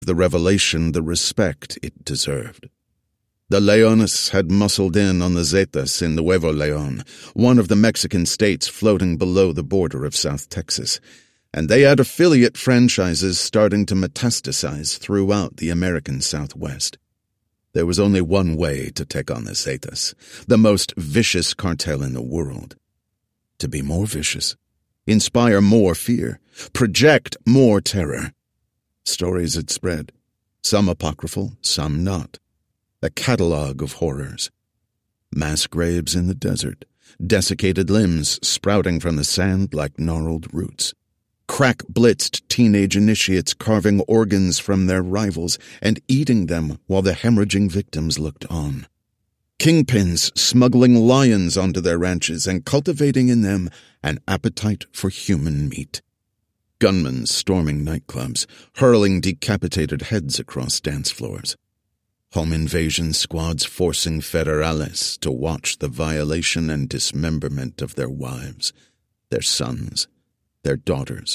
the revelation the respect it deserved. The Leones had muscled in on the Zetas in Nuevo Leon, one of the Mexican states floating below the border of South Texas, and they had affiliate franchises starting to metastasize throughout the American Southwest. There was only one way to take on the Zetas, the most vicious cartel in the world. To be more vicious, inspire more fear, project more terror. Stories had spread, some apocryphal, some not. A catalogue of horrors. Mass graves in the desert, desiccated limbs sprouting from the sand like gnarled roots. Crack-blitzed teenage initiates carving organs from their rivals and eating them while the hemorrhaging victims looked on. Kingpins smuggling lions onto their ranches and cultivating in them an appetite for human meat. Gunmen storming nightclubs, hurling decapitated heads across dance floors. Home invasion squads forcing federales to watch the violation and dismemberment of their wives, their sons, their daughters.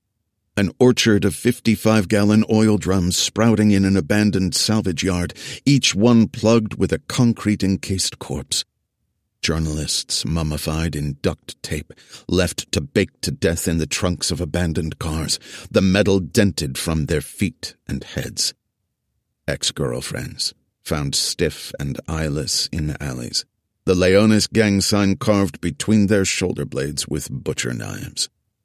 An orchard of 55-gallon oil drums sprouting in an abandoned salvage yard, each one plugged with a concrete-encased corpse. Journalists mummified in duct tape, left to bake to death in the trunks of abandoned cars, the metal dented from their feet and heads. Ex-girlfriends, found stiff and eyeless in alleys. The Leones gang sign carved between their shoulder blades with butcher knives.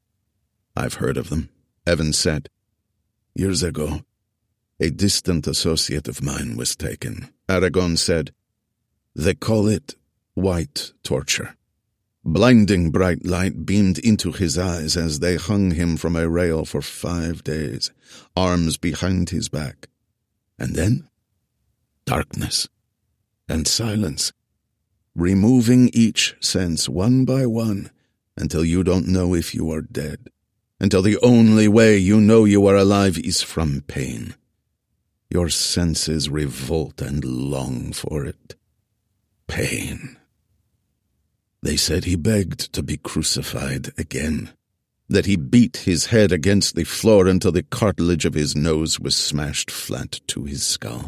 I've heard of them, Evans said. Years ago, a distant associate of mine was taken. Aragon said, they call it white torture. Blinding bright light beamed into his eyes as they hung him from a rail for 5 days, arms behind his back. And then, darkness and silence, removing each sense one by one until you don't know if you are dead, until the only way you know you are alive is from pain. Your senses revolt and long for it. Pain. They said he begged to be crucified again, that he beat his head against the floor until the cartilage of his nose was smashed flat to his skull.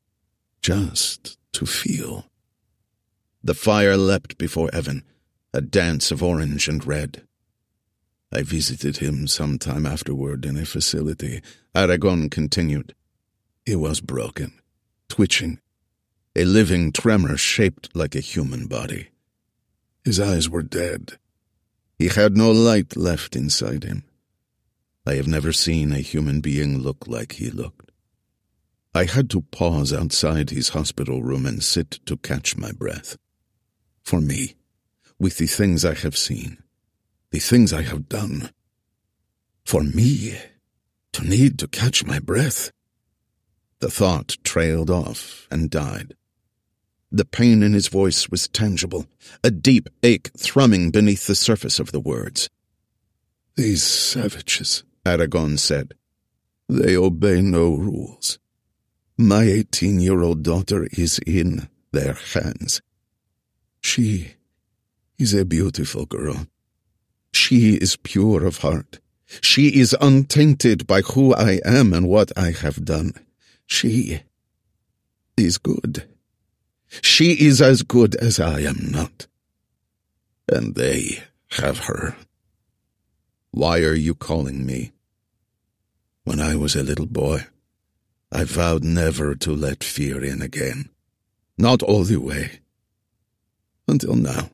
Just to feel. The fire leapt before Evan, a dance of orange and red. I visited him some time afterward in a facility. Aragon continued. He was broken, twitching, a living tremor shaped like a human body. His eyes were dead. He had no light left inside him. I have never seen a human being look like he looked. I had to pause outside his hospital room and sit to catch my breath. For me, with the things I have seen, the things I have done, for me to need to catch my breath. The thought trailed off and died. The pain in his voice was tangible, a deep ache thrumming beneath the surface of the words. These savages, Aragon said. They obey no rules. My 18-year-old daughter is in their hands. She is a beautiful girl. She is pure of heart. She is untainted by who I am and what I have done. She is good. She is as good as I am not. And they have her. Why are you calling me? When I was a little boy, I vowed never to let fear in again. Not all the way. Until now.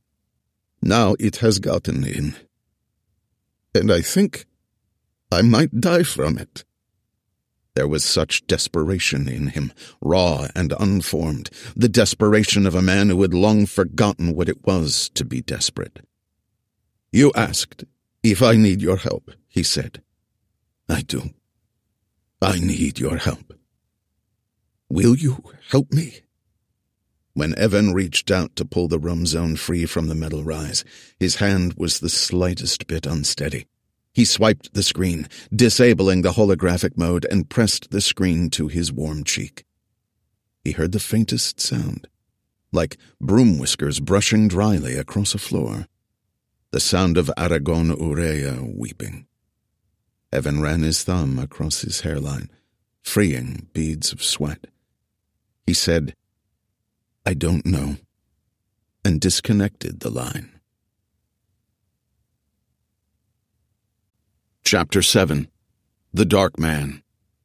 Now it has gotten in. And I think I might die from it. There was such desperation in him, raw and unformed, the desperation of a man who had long forgotten what it was to be desperate. You asked if I need your help, he said. I do. I need your help. Will you help me? When Evan reached out to pull the room zone free from the metal rise, his hand was the slightest bit unsteady. He swiped the screen, disabling the holographic mode, and pressed the screen to his warm cheek. He heard the faintest sound, like broom whiskers brushing dryly across a floor. The sound of Aragon Urrea weeping. Evan ran his thumb across his hairline, freeing beads of sweat. He said, "I don't know," and disconnected the line. Chapter 7. The Dark Man.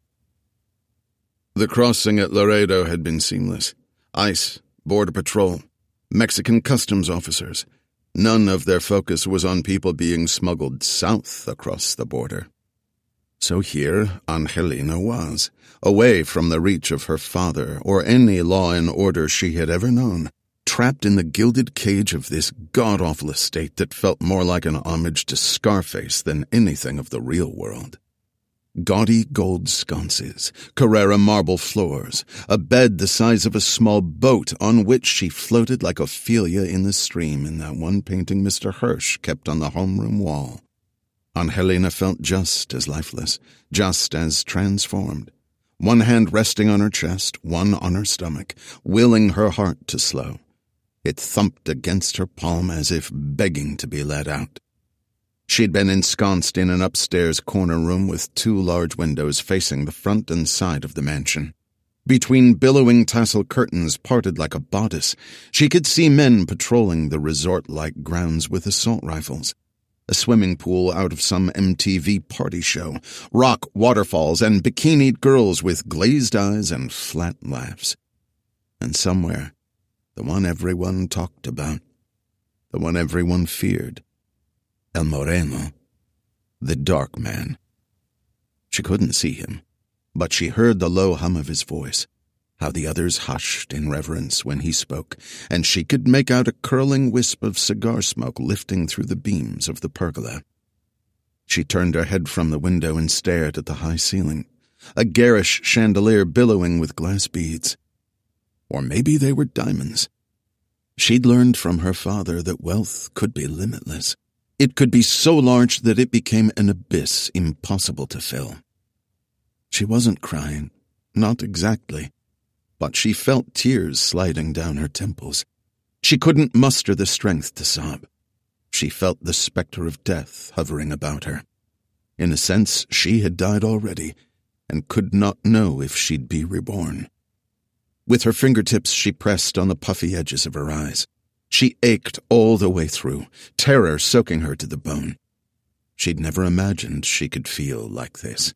The crossing at Laredo had been seamless. ICE, Border Patrol, Mexican customs officers. None of their focus was on people being smuggled south across the border. So here Angelina was, away from the reach of her father or any law and order she had ever known, trapped in the gilded cage of this god-awful estate that felt more like an homage to Scarface than anything of the real world. Gaudy gold sconces, Carrara marble floors, a bed the size of a small boat on which she floated like Ophelia in the stream in that one painting Mr. Hirsch kept on the homeroom wall. Angelina felt just as lifeless, just as transformed. One hand resting on her chest, one on her stomach, willing her heart to slow. It thumped against her palm as if begging to be let out. She'd been ensconced in an upstairs corner room with 2 large windows facing the front and side of the mansion. Between billowing tassel curtains parted like a bodice, she could see men patrolling the resort-like grounds with assault rifles. A swimming pool out of some MTV party show, rock waterfalls, and bikinied girls with glazed eyes and flat laughs. And somewhere, the one everyone talked about, the one everyone feared. El Moreno, the Dark Man. She couldn't see him, but she heard the low hum of his voice, how the others hushed in reverence when he spoke, and she could make out a curling wisp of cigar smoke lifting through the beams of the pergola. She turned her head from the window and stared at the high ceiling, a garish chandelier billowing with glass beads. Or maybe they were diamonds. She'd learned from her father that wealth could be limitless. It could be so large that it became an abyss impossible to fill. She wasn't crying, not exactly, but she felt tears sliding down her temples. She couldn't muster the strength to sob. She felt the specter of death hovering about her. In a sense, she had died already, and could not know if she'd be reborn. With her fingertips, she pressed on the puffy edges of her eyes. She ached all the way through, terror soaking her to the bone. She'd never imagined she could feel like this.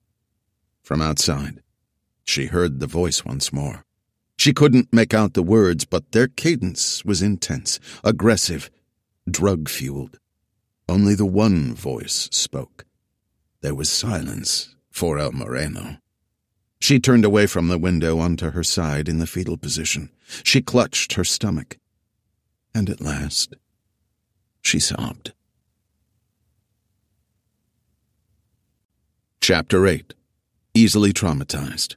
From outside, she heard the voice once more. She couldn't make out the words, but their cadence was intense, aggressive, drug-fueled. Only the one voice spoke. There was silence for El Moreno. She turned away from the window onto her side in the fetal position. She clutched her stomach. And at last, she sobbed. Chapter 8. Easily Traumatized.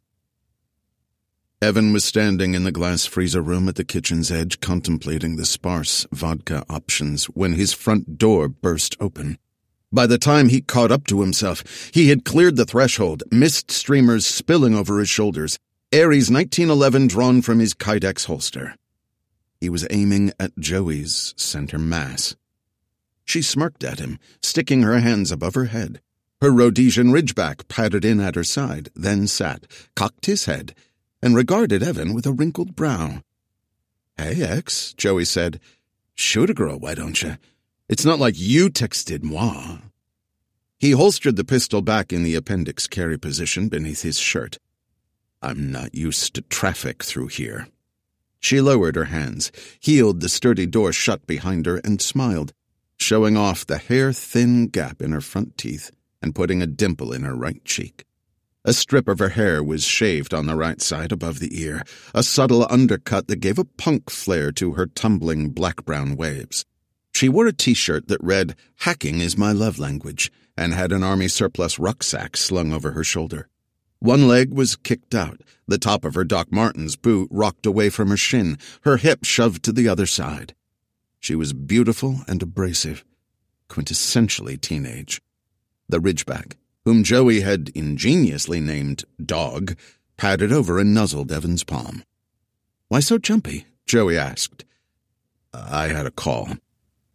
Evan was standing in the glass freezer room at the kitchen's edge contemplating the sparse vodka options when his front door burst open. By the time he caught up to himself, he had cleared the threshold, mist streamers spilling over his shoulders, Ares 1911 drawn from his Kydex holster. He was aiming at Joey's center mass. She smirked at him, sticking her hands above her head. Her Rhodesian ridgeback padded in at her side, then sat, cocked his head, and regarded Evan with a wrinkled brow. "Hey, X," Joey said. "Shoot a girl, why don't you? It's not like you texted moi." He holstered the pistol back in the appendix carry position beneath his shirt. "I'm not used to traffic through here." She lowered her hands, heeled the sturdy door shut behind her, and smiled, showing off the hair-thin gap in her front teeth and putting a dimple in her right cheek. A strip of her hair was shaved on the right side above the ear, a subtle undercut that gave a punk flair to her tumbling black-brown waves. She wore a T-shirt that read, "Hacking is my love language," and had an army surplus rucksack slung over her shoulder. One leg was kicked out. The top of her Doc Martens boot rocked away from her shin, her hip shoved to the other side. She was beautiful and abrasive, quintessentially teenage. The ridgeback, whom Joey had ingeniously named Dog, padded over and nuzzled Evan's palm. "Why so jumpy?" Joey asked. "I had a call."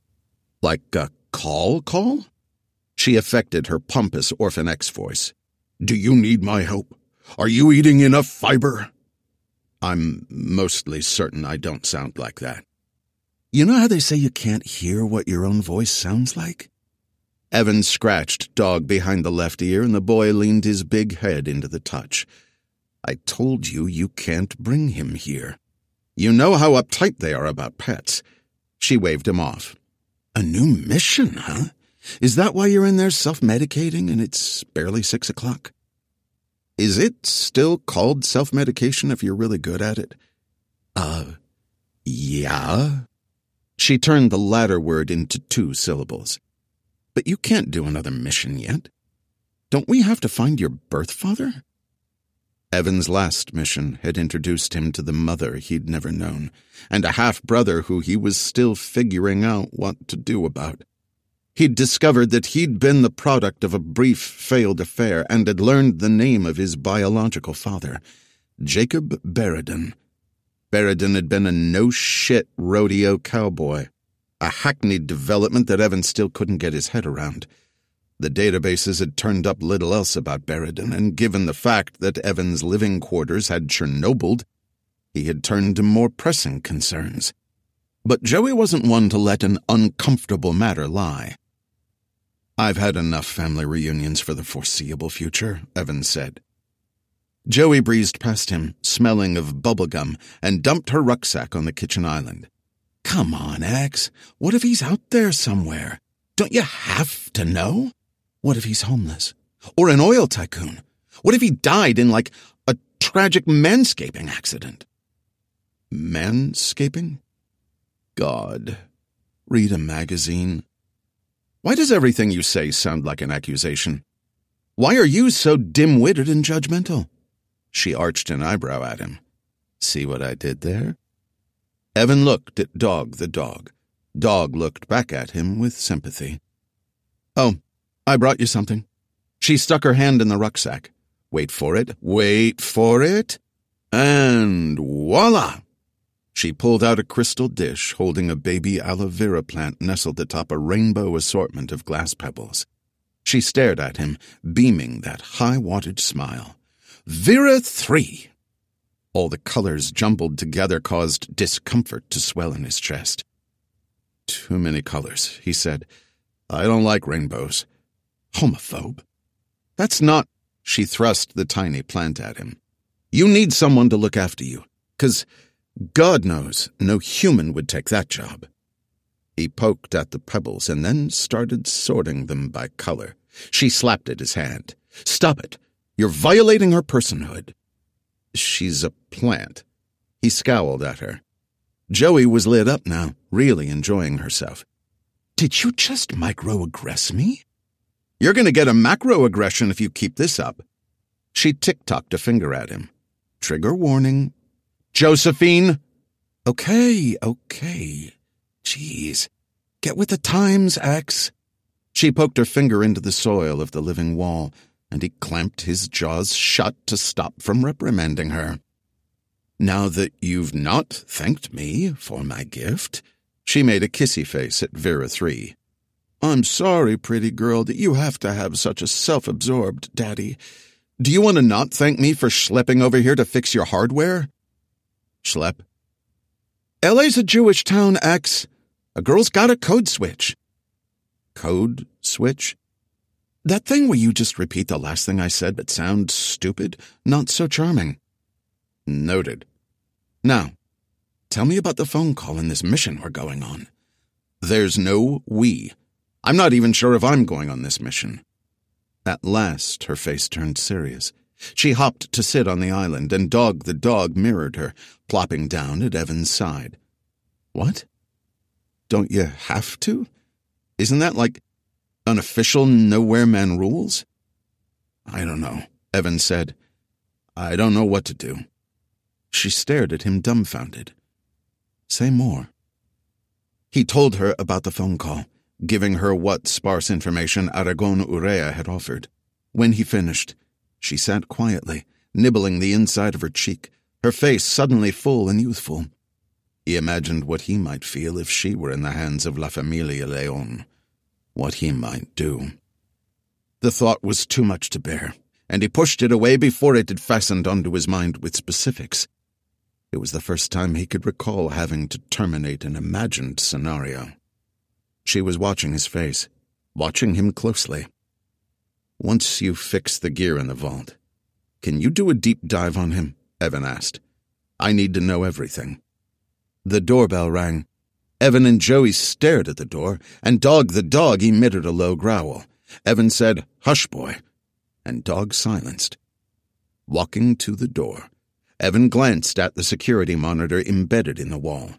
"Like a call? She affected her pompous Orphan X voice. Do you need my help? Are you eating enough fiber? I'm mostly certain I don't sound like that. You know how they say you can't hear what your own voice sounds like? Evan scratched Dog behind the left ear, and the boy leaned his big head into the touch. I told you you can't bring him here. You know how uptight they are about pets. She waved him off. A new mission, huh? Is that why you're in there self-medicating and it's barely 6 o'clock? Is it still called self-medication if you're really good at it? Yeah. She turned the latter word into 2 syllables. But you can't do another mission yet. Don't we have to find your birth father? Evan's last mission had introduced him to the mother he'd never known, and a half-brother who he was still figuring out what to do about. He'd discovered that he'd been the product of a brief, failed affair and had learned the name of his biological father, Jacob Barradine. Barradine had been a no-shit rodeo cowboy, a hackneyed development that Evan still couldn't get his head around. The databases had turned up little else about Barradine, and given the fact that Evan's living quarters had Chernobyl, he had turned to more pressing concerns. But Joey wasn't one to let an uncomfortable matter lie. I've had enough family reunions for the foreseeable future, Evan said. Joey breezed past him, smelling of bubblegum, and dumped her rucksack on the kitchen island. Come on, Ax. What if he's out there somewhere? Don't you have to know? What if he's homeless? Or an oil tycoon? What if he died in, like, a tragic manscaping accident? Manscaping? God. Read a magazine. Why does everything you say sound like an accusation? Why are you so dim-witted and judgmental? She arched an eyebrow at him. See what I did there? Evan looked at Dog the dog. Dog looked back at him with sympathy. Oh, I brought you something. She stuck her hand in the rucksack. Wait for it. Wait for it. And voila! She pulled out a crystal dish holding a baby aloe vera plant nestled atop a rainbow assortment of glass pebbles. She stared at him, beaming that high-wattage smile. Vera 3! All the colors jumbled together caused discomfort to swell in his chest. Too many colors, he said. I don't like rainbows. Homophobe. That's not... She thrust the tiny plant at him. You need someone to look after you, 'cause God knows no human would take that job. He poked at the pebbles and then started sorting them by color. She slapped at his hand. Stop it. You're violating her personhood. She's a plant. He scowled at her. Joey was lit up now, really enjoying herself. Did you just microaggress me? You're going to get a macroaggression if you keep this up. She tick-tocked a finger at him. Trigger warning. Josephine! Okay. Jeez. Get with the times, Ax. She poked her finger into the soil of the living wall, and he clamped his jaws shut to stop from reprimanding her. Now that you've not thanked me for my gift, she made a kissy face at Vera 3. I'm sorry, pretty girl, that you have to have such a self-absorbed daddy. Do you want to not thank me for schlepping over here to fix your hardware? Schlep. LA's a Jewish town, Ax. A girl's got a code switch. Code switch? That thing where you just repeat the last thing I said but sound stupid, not so charming. Noted. Now, tell me about the phone call and this mission we're going on. There's no we. I'm not even sure if I'm going on this mission. At last, her face turned serious. She hopped to sit on the island, and Dog the dog mirrored her, plopping down at Evan's side. What? Don't you have to? Isn't that like unofficial Nowhere Man rules? I don't know, Evan said. I don't know what to do. She stared at him dumbfounded. Say more. He told her about the phone call, giving her what sparse information Aragon Urea had offered. When he finished, she sat quietly, nibbling the inside of her cheek, her face suddenly full and youthful. He imagined what he might feel if she were in the hands of La Familia Leon, what he might do. The thought was too much to bear, and he pushed it away before it had fastened onto his mind with specifics. It was the first time he could recall having to terminate an imagined scenario. She was watching his face, watching him closely. "Once you fix the gear in the vault, can you do a deep dive on him?" Evan asked. "I need to know everything." The doorbell rang. Evan and Joey stared at the door, and Dog the dog emitted a low growl. Evan said, "Hush, boy," and Dog silenced. Walking to the door, Evan glanced at the security monitor embedded in the wall.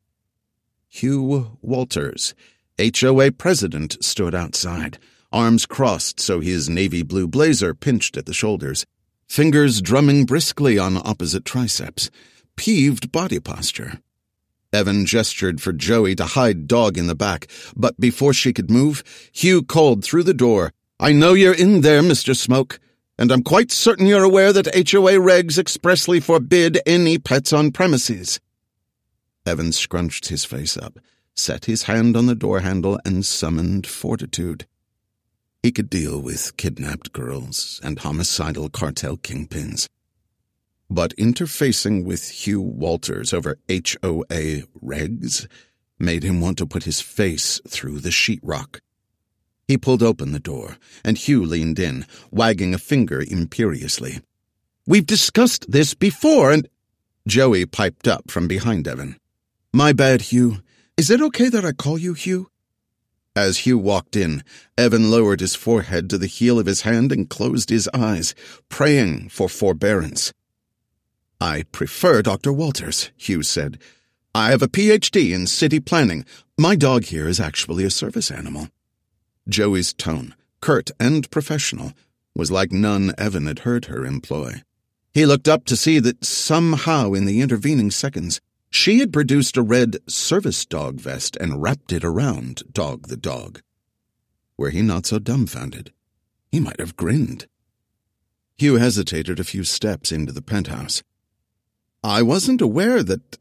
Hugh Walters, HOA president, stood outside, arms crossed so his navy blue blazer pinched at the shoulders, fingers drumming briskly on opposite triceps, peeved body posture. Evan gestured for Joey to hide Dog in the back, but before she could move, Hugh called through the door, "I know you're in there, Mr. Smoke, and I'm quite certain you're aware that HOA regs expressly forbid any pets on premises." Evan scrunched his face up, set his hand on the door handle, and summoned fortitude. He could deal with kidnapped girls and homicidal cartel kingpins. But interfacing with Hugh Walters over HOA regs made him want to put his face through the sheetrock. He pulled open the door, and Hugh leaned in, wagging a finger imperiously. "We've discussed this before, and—" Joey piped up from behind Evan. "My bad, Hugh. Is it okay that I call you Hugh?" As Hugh walked in, Evan lowered his forehead to the heel of his hand and closed his eyes, praying for forbearance. "I prefer Dr. Walters," Hugh said. "I have a PhD in city planning. My dog here is actually a service animal." Joey's tone, curt and professional, was like none Evan had heard her employ. He looked up to see that somehow in the intervening seconds, she had produced a red service dog vest and wrapped it around Dog the dog. Were he not so dumbfounded, he might have grinned. Hugh hesitated a few steps into the penthouse. "I wasn't aware that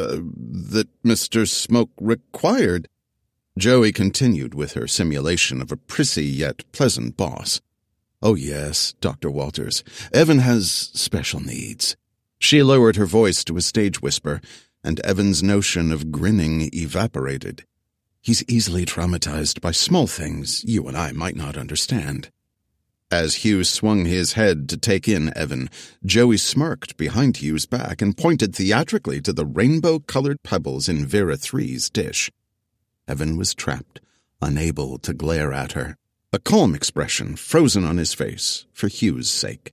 Mr. Smoke required—" Joey continued with her simulation of a prissy yet pleasant boss. "Oh yes, Dr. Walters. Evan has special needs." She lowered her voice to a stage whisper, and Evan's notion of grinning evaporated. "He's easily traumatized by small things you and I might not understand." As Hugh swung his head to take in Evan, Joey smirked behind Hugh's back and pointed theatrically to the rainbow-colored pebbles in Vera 3's dish. Evan was trapped, unable to glare at her, a calm expression frozen on his face for Hugh's sake.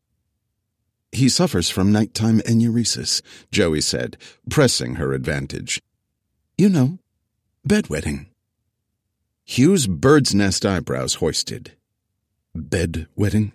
"He suffers from nighttime enuresis," Joey said, pressing her advantage. "You know, bedwetting." Hugh's bird's nest eyebrows hoisted. "Bedwetting?"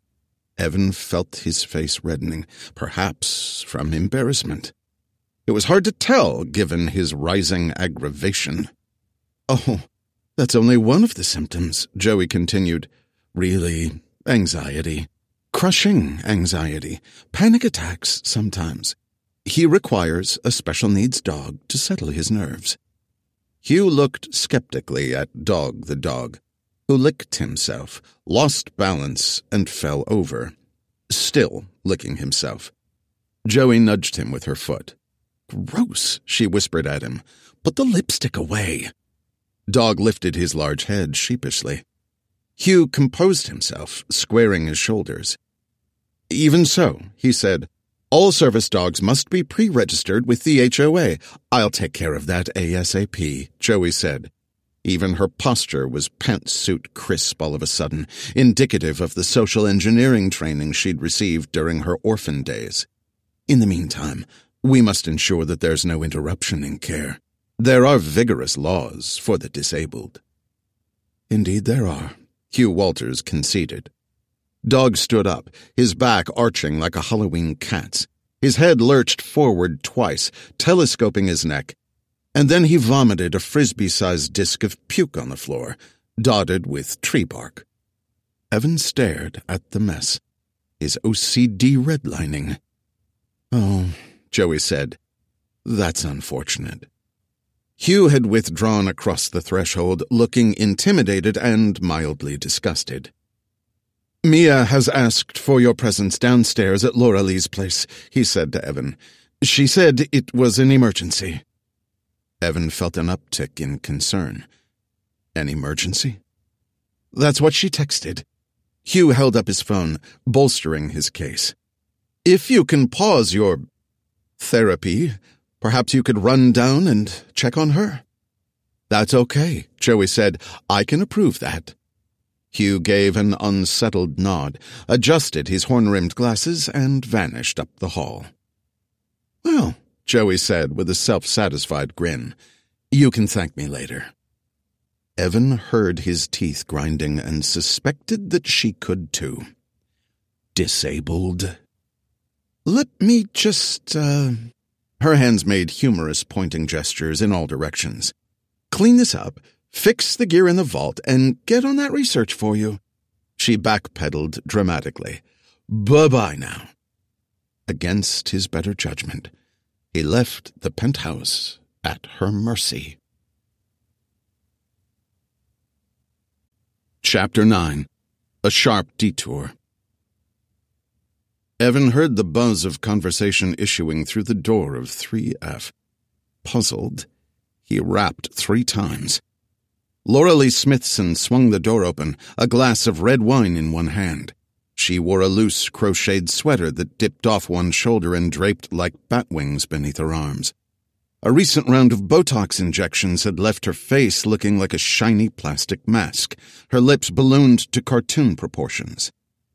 Evan felt his face reddening, perhaps from embarrassment. It was hard to tell, given his rising aggravation. "Oh, that's only one of the symptoms," Joey continued. "Really, anxiety. Crushing anxiety. Panic attacks sometimes. He requires a special needs dog to settle his nerves." Hugh looked skeptically at Dog the dog, who licked himself, lost balance, and fell over, still licking himself. Joey nudged him with her foot. "Gross," she whispered at him. "Put the lipstick away." Dog lifted his large head sheepishly. Hugh composed himself, squaring his shoulders. "Even so," he said, "all service dogs must be pre-registered with the HOA. I'll take care of that ASAP," Joey said. Even her posture was pantsuit crisp all of a sudden, indicative of the social engineering training she'd received during her orphan days. "In the meantime, we must ensure that there's no interruption in care. There are vigorous laws for the disabled." "Indeed there are," Hugh Walters conceded. Dog stood up, his back arching like a Halloween cat's. His head lurched forward twice, telescoping his neck, and then he vomited a frisbee-sized disc of puke on the floor, dotted with tree bark. Evan stared at the mess, his OCD redlining. "Oh," Joey said, "that's unfortunate." Hugh had withdrawn across the threshold, looking intimidated and mildly disgusted. "Mia has asked for your presence downstairs at Laura Lee's place," he said to Evan. "She said it was an emergency." Evan felt an uptick in concern. An emergency? That's what she texted. Hugh held up his phone, bolstering his case. "If you can pause your therapy, perhaps you could run down and check on her." "That's okay," Joey said. "I can approve that." Hugh gave an unsettled nod, adjusted his horn-rimmed glasses, and vanished up the hall. "Well," Joey said with a self-satisfied grin, "you can thank me later." Evan heard his teeth grinding and suspected that she could too. Disabled? "Let me just, Her hands made humorous pointing gestures in all directions. "Clean this up, fix the gear in the vault, and get on that research for you." She backpedaled dramatically. "Bye-bye now." Against his better judgment, he left the penthouse at her mercy. Chapter 9. A Sharp Detour. Evan heard the buzz of conversation issuing through the door of 3F. Puzzled, he rapped 3 times. Laura Lee Smithson swung the door open, a glass of red wine in one hand. She wore a loose, crocheted sweater that dipped off one shoulder and draped like bat wings beneath her arms. A recent round of Botox injections had left her face looking like a shiny plastic mask, her lips ballooned to cartoon proportions.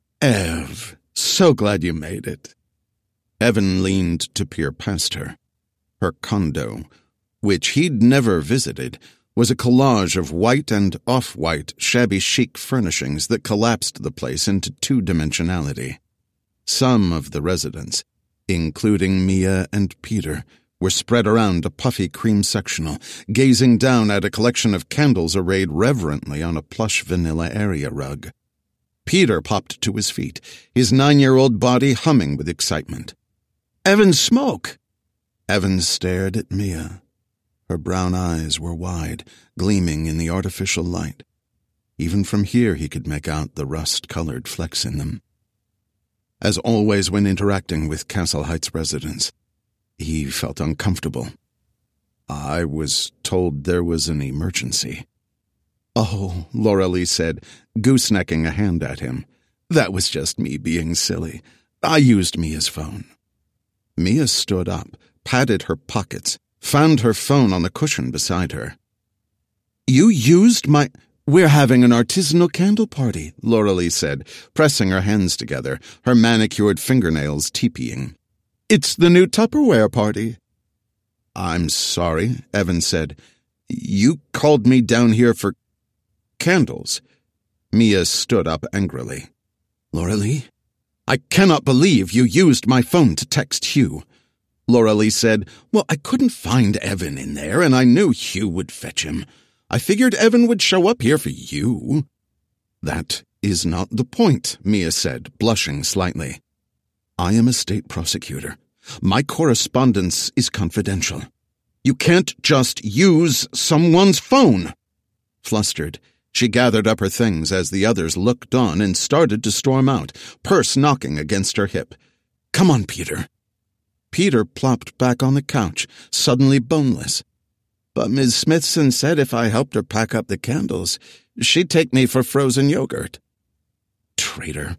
"Ev, so glad you made it." Evan leaned to peer past her. Her condo, which he'd never visited, was a collage of white and off-white shabby chic furnishings that collapsed the place into 2-dimensionality. Some of the residents, including Mia and Peter, were spread around a puffy cream sectional, gazing down at a collection of candles arrayed reverently on a plush vanilla area rug. Peter popped to his feet, his 9-year-old body humming with excitement. "Evan, smoke!" Evan stared at Mia. Her brown eyes were wide, gleaming in the artificial light. Even from here he could make out the rust-colored flecks in them. As always when interacting with Castle Heights residents, he felt uncomfortable. "I was told there was an emergency." "Oh," Laura Lee said, goosenecking a hand at him. "That was just me being silly. I used Mia's phone." Mia stood up, patted her pockets, found her phone on the cushion beside her. "You used my—" "We're having an artisanal candle party," Laura Lee said, pressing her hands together, her manicured fingernails teepeeing. "It's the new Tupperware party." "I'm sorry," Evan said. "You called me down here for candles." Mia stood up angrily. "Laura Lee, I cannot believe you used my phone to text Hugh." Laura Lee said, "Well, I couldn't find Evan in there, and I knew Hugh would fetch him. I figured Evan would show up here for you." "That is not the point," Mia said, blushing slightly. "I am a state prosecutor. My correspondence is confidential. You can't just use someone's phone." Flustered, she gathered up her things as the others looked on and started to storm out, purse knocking against her hip. "Come on, Peter." Peter plopped back on the couch, suddenly boneless. "But Ms. Smithson said if I helped her pack up the candles, she'd take me for frozen yogurt." Traitor.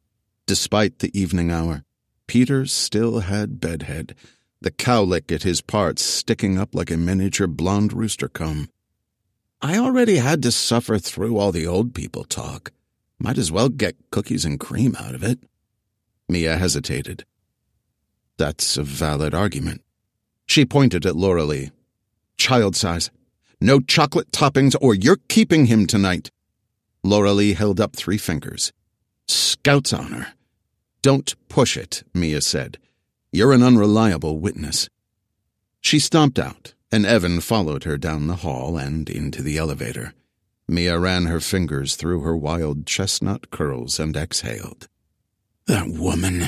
Despite the evening hour, Peter still had bedhead, the cowlick at his parts sticking up like a miniature blonde rooster comb. "I already had to suffer through all the old people talk. Might as well get cookies and cream out of it." Mia hesitated. "That's a valid argument." She pointed at Laura Lee. "Child size. No chocolate toppings or you're keeping him tonight." Laura Lee held up 3 fingers. "Scout's honor." "Don't push it," Mia said. "You're an unreliable witness." She stomped out, and Evan followed her down the hall and into the elevator. Mia ran her fingers through her wild chestnut curls and exhaled. "That woman.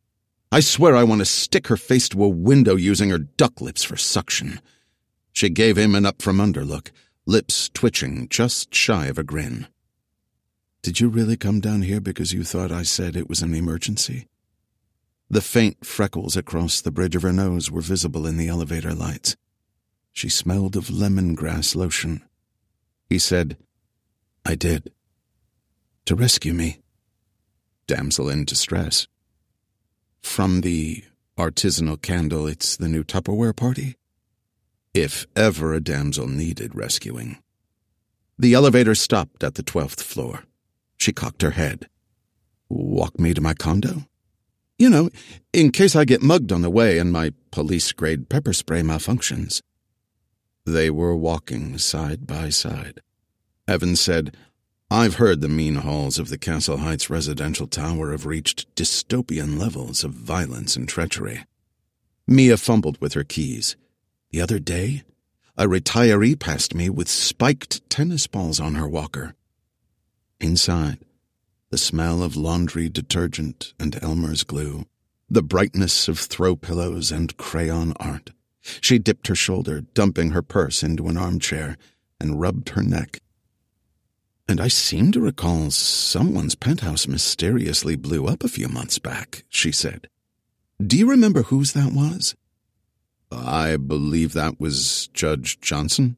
I swear I want to stick her face to a window using her duck lips for suction." She gave him an up-from-under look, lips twitching just shy of a grin. Did you really come down here because you thought I said it was an emergency? The faint freckles across the bridge of her nose were visible in the elevator lights. She smelled of lemongrass lotion. He said, I did. To rescue me. Damsel in distress. From the artisanal candle, it's the new Tupperware party? If ever a damsel needed rescuing. The elevator stopped at the 12th floor. She cocked her head. Walk me to my condo? You know, in case I get mugged on the way and my police-grade pepper spray malfunctions. They were walking side by side. Evans said, I've heard the mean halls of the Castle Heights residential tower have reached dystopian levels of violence and treachery. Mia fumbled with her keys. The other day, a retiree passed me with spiked tennis balls on her walker. Inside, the smell of laundry detergent and Elmer's glue, the brightness of throw pillows and crayon art. She dipped her shoulder, dumping her purse into an armchair, and rubbed her neck. And I seem to recall someone's penthouse mysteriously blew up a few months back, she said. Do you remember whose that was? I believe that was Judge Johnson.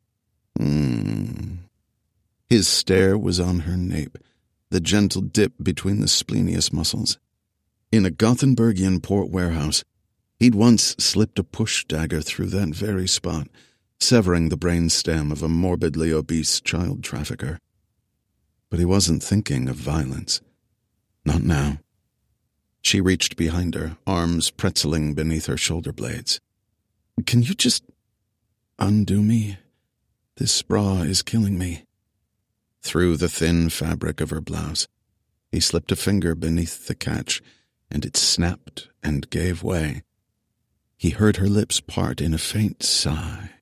His stare was on her nape, the gentle dip between the splenius muscles. In a Gothenburgian port warehouse, he'd once slipped a push dagger through that very spot, severing the brain stem of a morbidly obese child trafficker. But he wasn't thinking of violence. Not now. She reached behind her, arms pretzeling beneath her shoulder blades. Can you just undo me? This bra is killing me. Through the thin fabric of her blouse, he slipped a finger beneath the catch, and it snapped and gave way. He heard her lips part in a faint sigh.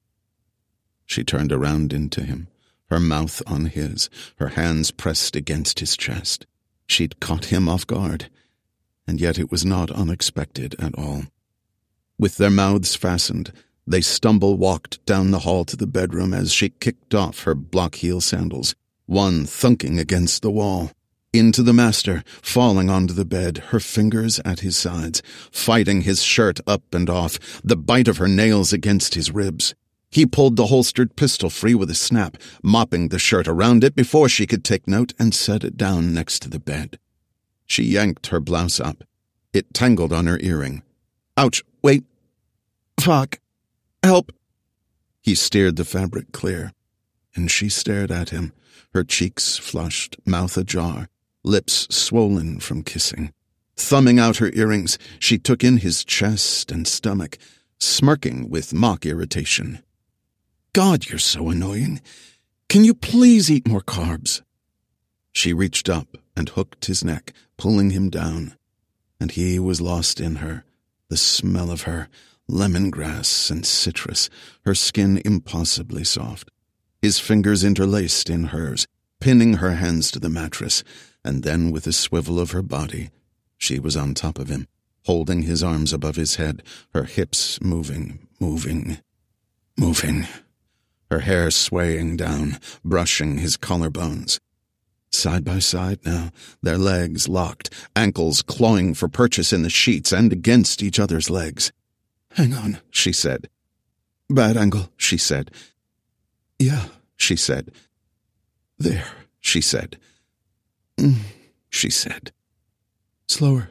She turned around into him, her mouth on his, her hands pressed against his chest. She'd caught him off guard, and yet it was not unexpected at all. With their mouths fastened, they stumble-walked down the hall to the bedroom as she kicked off her block-heel sandals, one thunking against the wall. Into the master, falling onto the bed, her fingers at his sides, fighting his shirt up and off, the bite of her nails against his ribs. He pulled the holstered pistol free with a snap, mopping the shirt around it before she could take note, and set it down next to the bed. She yanked her blouse up. It tangled on her earring. Ouch, wait. Fuck. Help. He steered the fabric clear, and she stared at him, her cheeks flushed, mouth ajar, lips swollen from kissing. Thumbing out her earrings, she took in his chest and stomach, smirking with mock irritation. God, you're so annoying. Can you please eat more carbs? She reached up and hooked his neck, pulling him down, and he was lost in her, the smell of her, lemongrass and citrus, her skin impossibly soft. His fingers interlaced in hers, pinning her hands to the mattress, and then with a swivel of her body, she was on top of him, holding his arms above his head, her hips moving. Her hair swaying down, brushing his collarbones. Side by side now, their legs locked, ankles clawing for purchase in the sheets and against each other's legs. Hang on, she said. Bad angle, she said. Yeah, she said. There, she said. She said. Slower.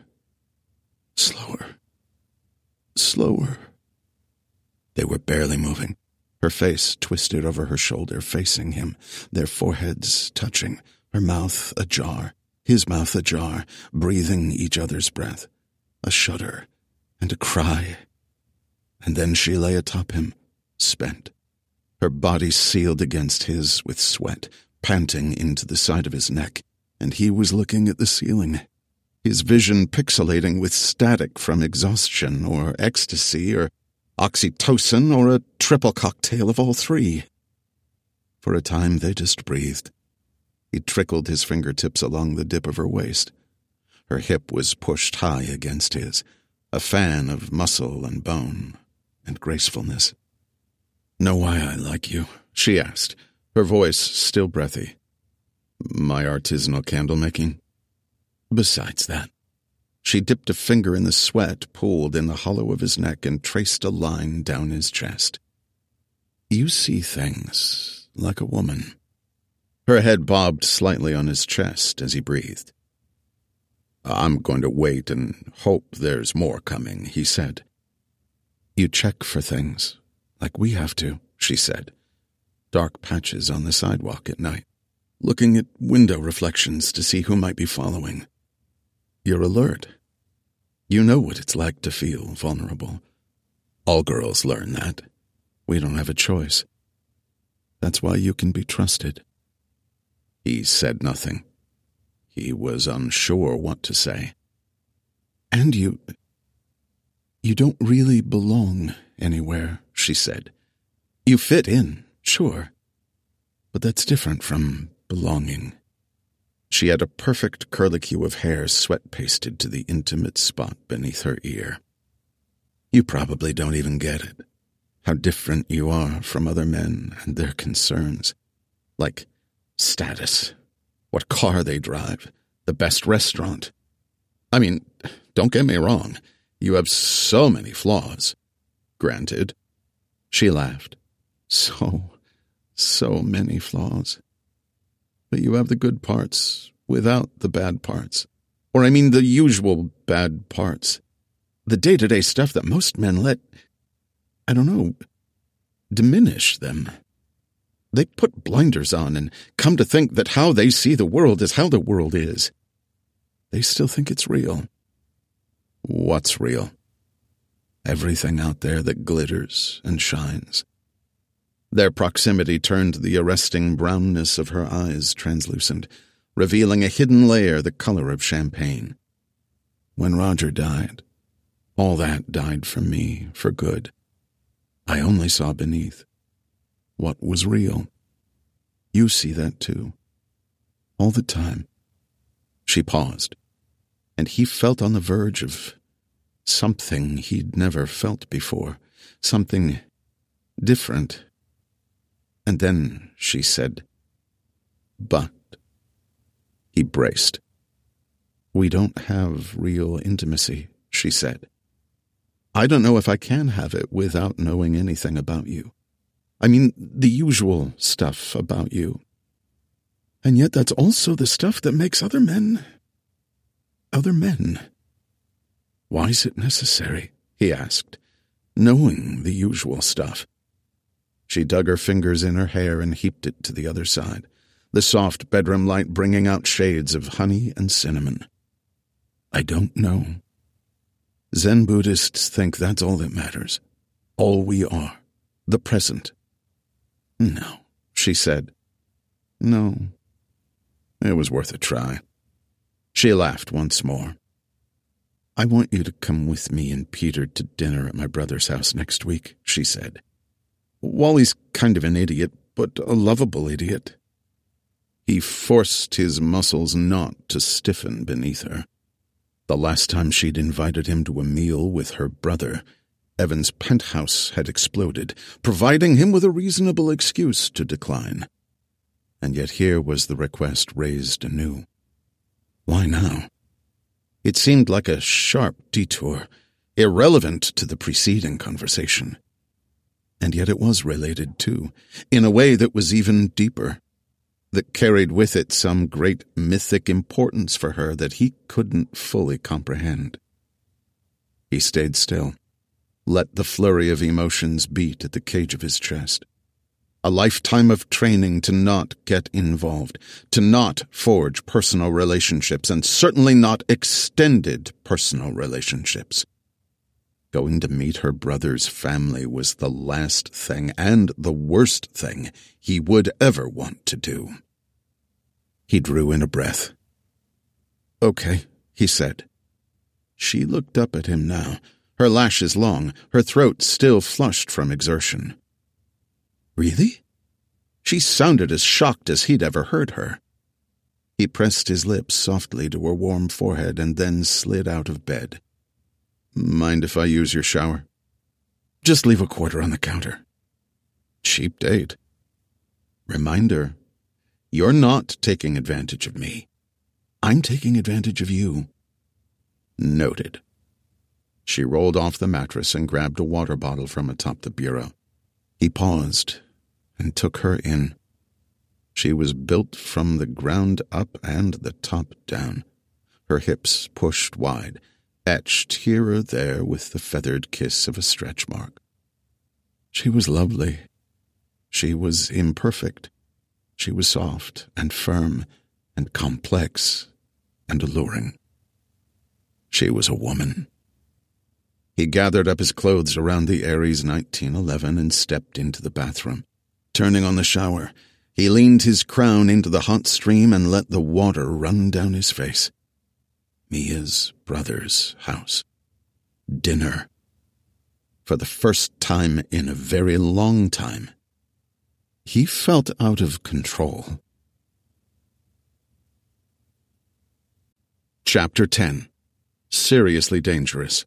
They were barely moving. Her face twisted over her shoulder, facing him, their foreheads touching, her mouth ajar, his mouth ajar, breathing each other's breath. A shudder and a cry. And then she lay atop him, spent. Her body sealed against his with sweat, panting into the side of his neck, and he was looking at the ceiling, his vision pixelating with static from exhaustion or ecstasy or oxytocin or a triple cocktail of all three. For a time they just breathed. He trickled his fingertips along the dip of her waist. Her hip was pushed high against his, a fan of muscle and bone and gracefulness. Know why I like you? She asked, her voice still breathy. My artisanal candle-making. Besides that, she dipped a finger in the sweat pooled in the hollow of his neck and traced a line down his chest. You see things like a woman. Her head bobbed slightly on his chest as he breathed. I'm going to wait and hope there's more coming, he said. You check for things, like we have to, she said. Dark patches on the sidewalk at night, looking at window reflections to see who might be following. You're alert. You know what it's like to feel vulnerable. All girls learn that. We don't have a choice. That's why you can be trusted. He said nothing. He was unsure what to say. And you don't really belong anywhere, she said. You fit in, sure, but that's different from belonging. She had a perfect curlicue of hair sweat-pasted to the intimate spot beneath her ear. You probably don't even get it, how different you are from other men and their concerns, like status, what car they drive, the best restaurant. I mean, don't get me wrong, you have so many flaws. Granted. She laughed. So many flaws. But you have the good parts without the bad parts. Or I mean the usual bad parts. The day-to-day stuff that most men let, diminish them. They put blinders on and come to think that how they see the world is how the world is. They still think it's real. What's real? Everything out there that glitters and shines. Their proximity turned the arresting brownness of her eyes translucent, revealing a hidden layer the color of champagne. When Roger died, all that died from me for good. I only saw beneath what was real. You see that too. All the time. She paused, and he felt on the verge of something he'd never felt before, something different. And then she said, "But." He braced. "We don't have real intimacy," she said. "I don't know if I can have it without knowing anything about you. I mean, the usual stuff about you. And yet that's also the stuff that makes other men. Why is it necessary?" he asked, knowing the usual stuff. She dug her fingers in her hair and heaped it to the other side, the soft bedroom light bringing out shades of honey and cinnamon. "I don't know. Zen Buddhists think that's all that matters. All we are. The present." "No," she said. "No." It was worth a try. She laughed once more. "I want you to come with me and Peter to dinner at my brother's house next week," she said. "Wally's kind of an idiot, but a lovable idiot." He forced his muscles not to stiffen beneath her. The last time she'd invited him to a meal with her brother, Evan's penthouse had exploded, providing him with a reasonable excuse to decline. And yet here was the request raised anew. Why now? It seemed like a sharp detour, irrelevant to the preceding conversation. And yet it was related, too, in a way that was even deeper, that carried with it some great mythic importance for her that he couldn't fully comprehend. He stayed still, let the flurry of emotions beat at the cage of his chest. A lifetime of training to not get involved, to not forge personal relationships, and certainly not extended personal relationships. Going to meet her brother's family was the last thing and the worst thing he would ever want to do. He drew in a breath. "Okay," he said. She looked up at him now, her lashes long, her throat still flushed from exertion. "Really?" She sounded as shocked as he'd ever heard her. He pressed his lips softly to her warm forehead and then slid out of bed. "Mind if I use your shower?" "Just leave a quarter on the counter." Cheap date. Reminder, You're not taking advantage of me. I'm taking advantage of you." "Noted." She rolled off the mattress and grabbed a water bottle from atop the bureau. He paused and took her in. She was built from the ground up and the top down, her hips pushed wide, etched here or there with the feathered kiss of a stretch mark. She was lovely. She was imperfect. She was soft and firm and complex and alluring. She was a woman. He gathered up his clothes around the Aries 1911 and stepped into the bathroom. Turning on the shower, he leaned his crown into the hot stream and let the water run down his face. Mia's brother's house. Dinner. For the first time in a very long time, he felt out of control. Chapter 10. Seriously Dangerous.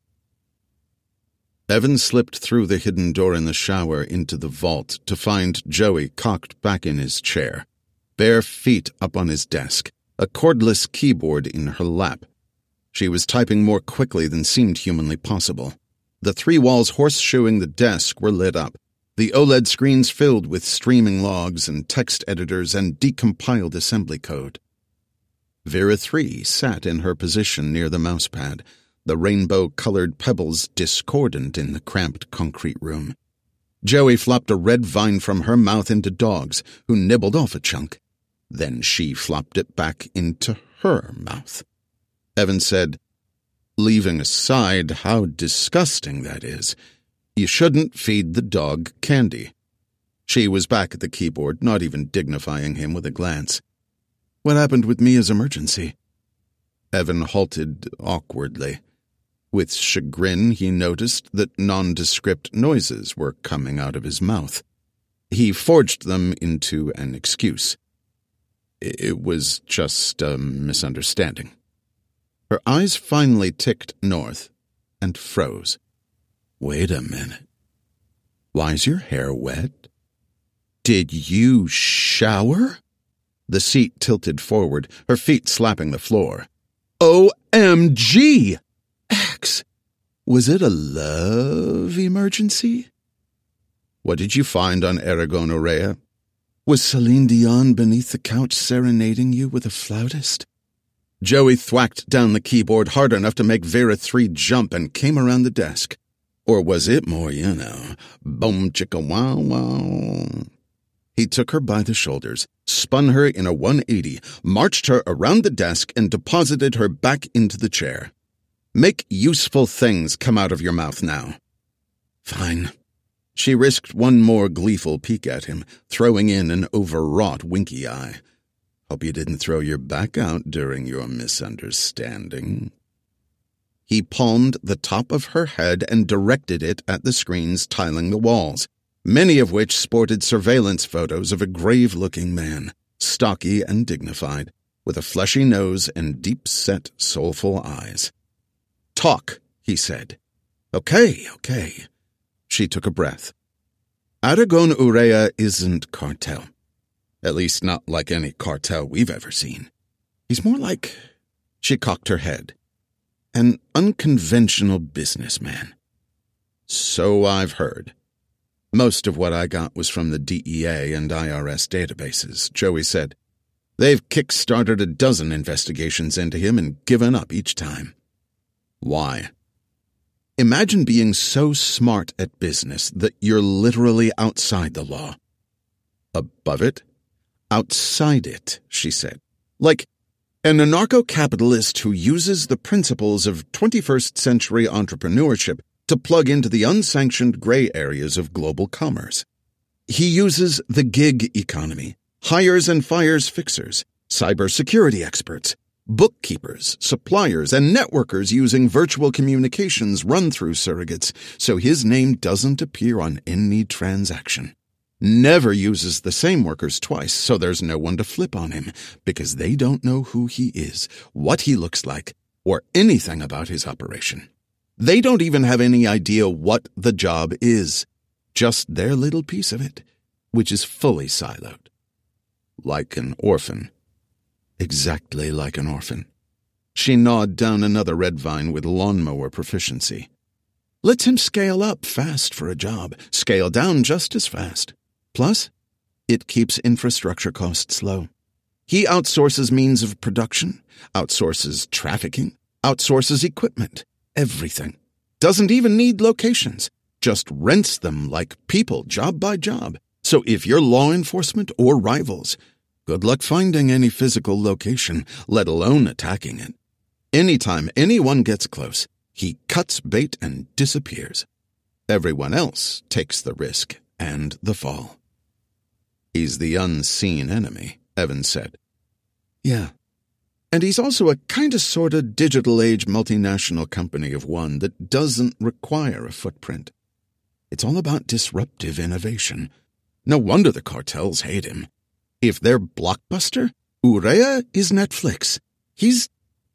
Evan slipped through the hidden door in the shower into the vault to find Joey cocked back in his chair, bare feet up on his desk, a cordless keyboard in her lap. She was typing more quickly than seemed humanly possible. The three walls horseshoeing the desk were lit up, the OLED screens filled with streaming logs and text editors and decompiled assembly code. Vera 3 sat in her position near the mousepad, the rainbow-colored pebbles discordant in the cramped concrete room. Joey flopped a red vine from her mouth into Dog's, who nibbled off a chunk. Then she flopped it back into her mouth. Evan said, "Leaving aside how disgusting that is, you shouldn't feed the dog candy." She was back at the keyboard, not even dignifying him with a glance. "What happened with Mia's emergency?" Evan halted awkwardly. With chagrin, he noticed that nondescript noises were coming out of his mouth. He forged them into an excuse. It was just a misunderstanding. Her eyes finally ticked north and froze. "Wait a minute. Why's your hair wet? Did you shower?" The seat tilted forward, her feet slapping the floor. "OMG! Axe! Was it a love emergency?" "What did you find on Aragon Orea?" "Was Celine Dion beneath the couch serenading you with a flautist?" Joey thwacked down the keyboard hard enough to make Vera 3 jump and came around the desk. "Or was it more, boom chicka wow wow?" He took her by the shoulders, spun her in a 180, marched her around the desk, and deposited her back into the chair. "Make useful things come out of your mouth now." "Fine." She risked one more gleeful peek at him, throwing in an overwrought winky eye. "Hope you didn't throw your back out during your misunderstanding." He palmed the top of her head and directed it at the screens tiling the walls, many of which sported surveillance photos of a grave-looking man, stocky and dignified, with a fleshy nose and deep-set, soulful eyes. "Talk," he said. Okay. She took a breath. Aragon Urea isn't cartel. At least not like any cartel we've ever seen. He's more like," she cocked her head, "an unconventional businessman." "So I've heard. Most of what I got was from the DEA and IRS databases," Joey said. "They've kick-started a dozen investigations into him and given up each time." "Why?" "Imagine being so smart at business that you're literally outside the law." "Above it?" "Outside it," she said. "Like an anarcho-capitalist who uses the principles of 21st century entrepreneurship to plug into the unsanctioned gray areas of global commerce. He uses the gig economy, hires and fires fixers, cybersecurity experts, bookkeepers, suppliers, and networkers using virtual communications run-through surrogates so his name doesn't appear on any transaction. Never uses the same workers twice so there's no one to flip on him because they don't know who he is, what he looks like, or anything about his operation. They don't even have any idea what the job is, just their little piece of it, which is fully siloed. like an orphan. Exactly like an orphan. She gnawed down another red vine with lawnmower proficiency. Lets him scale up fast for a job, scale down just as fast. Plus, it keeps infrastructure costs low. He outsources means of production, outsources trafficking, outsources equipment, everything. Doesn't even need locations, just rents them like people job by job. So if you're law enforcement or rivals, good luck finding any physical location, let alone attacking it. Anytime anyone gets close, he cuts bait and disappears. Everyone else takes the risk and the fall. He's the unseen enemy, Evans said. Yeah. And he's also a sorta digital age multinational company of one that doesn't require a footprint. It's all about disruptive innovation. No wonder the cartels hate him. If they're Blockbuster, Urea is Netflix. He's,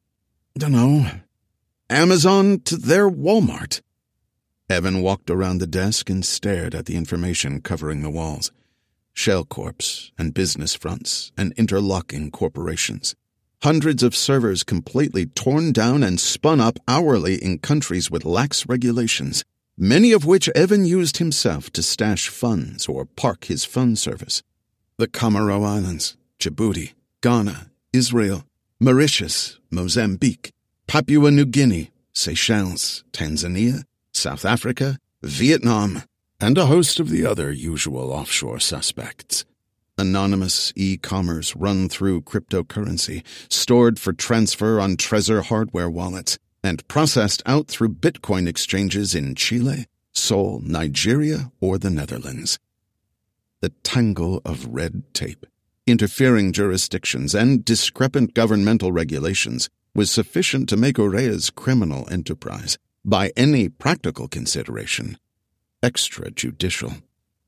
Amazon to their Walmart. Evan walked around the desk and stared at the information covering the walls. Shell corps and business fronts and interlocking corporations. Hundreds of servers completely torn down and spun up hourly in countries with lax regulations, many of which Evan used himself to stash funds or park his phone service. The Comoro Islands, Djibouti, Ghana, Israel, Mauritius, Mozambique, Papua New Guinea, Seychelles, Tanzania, South Africa, Vietnam, and a host of the other usual offshore suspects. Anonymous e-commerce run through cryptocurrency, stored for transfer on Trezor hardware wallets, and processed out through Bitcoin exchanges in Chile, Seoul, Nigeria, or the Netherlands. The tangle of red tape, interfering jurisdictions, and discrepant governmental regulations was sufficient to make Urea's criminal enterprise, by any practical consideration, extrajudicial.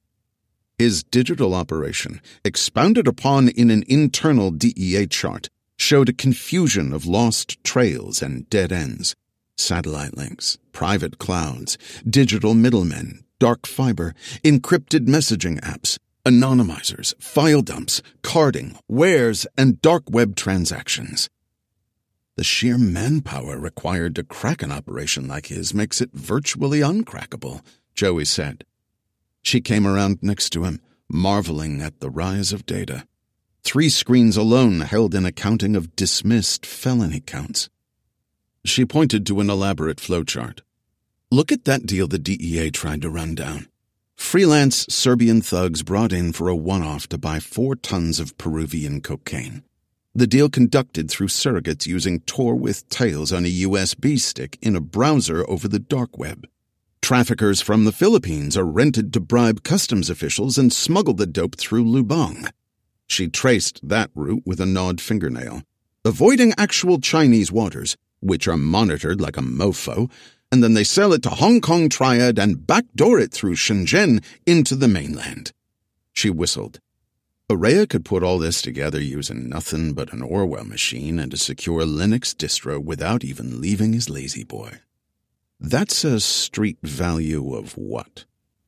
His digital operation, expounded upon in an internal DEA chart, showed a confusion of lost trails and dead ends, satellite links, private clouds, digital middlemen, dark fiber, encrypted messaging apps, anonymizers, file dumps, carding, wares, and dark web transactions. The sheer manpower required to crack an operation like his makes it virtually uncrackable, Joey said. She came around next to him, marveling at the rise of data. 3 screens alone held an accounting of dismissed felony counts. She pointed to an elaborate flowchart. Look at that deal the DEA tried to run down. Freelance Serbian thugs brought in for a one-off to buy 4 tons of Peruvian cocaine. The deal conducted through surrogates using Tor with tails on a USB stick in a browser over the dark web. Traffickers from the Philippines are rented to bribe customs officials and smuggle the dope through Lubang. She traced that route with a gnawed fingernail, avoiding actual Chinese waters, which are monitored like a mofo, and then they sell it to Hong Kong Triad and backdoor it through Shenzhen into the mainland. She whistled. Urea could put all this together using nothing but an Orwell machine and a secure Linux distro without even leaving his lazy boy. That's a street value of what?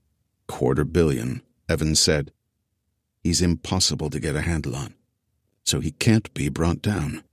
$250 million, Evans said. He's impossible to get a handle on, so he can't be brought down.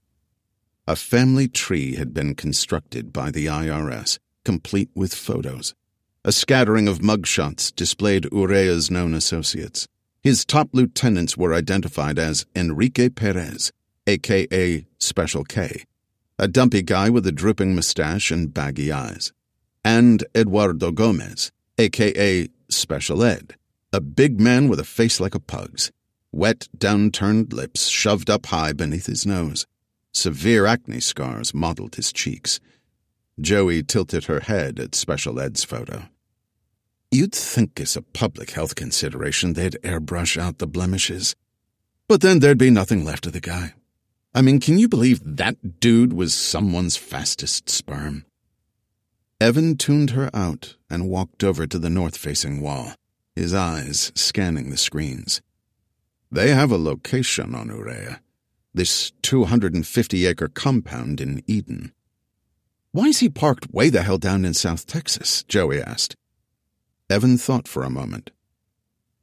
A family tree had been constructed by the IRS, complete with photos. A scattering of mugshots displayed Urea's known associates. His top lieutenants were identified as Enrique Perez, a.k.a. Special K, a dumpy guy with a drooping mustache and baggy eyes, and Eduardo Gomez, a.k.a. Special Ed, a big man with a face like a pug's, wet, downturned lips shoved up high beneath his nose. Severe acne scars mottled his cheeks. Joey tilted her head at Special Ed's photo. You'd think as a public health consideration they'd airbrush out the blemishes. But then there'd be nothing left of the guy. I mean, can you believe that dude was someone's fastest sperm? Evan tuned her out and walked over to the north-facing wall, his eyes scanning the screens. They have a location on Urea, this 250-acre compound in Eden. Why is he parked way the hell down in South Texas? Joey asked. Evan thought for a moment.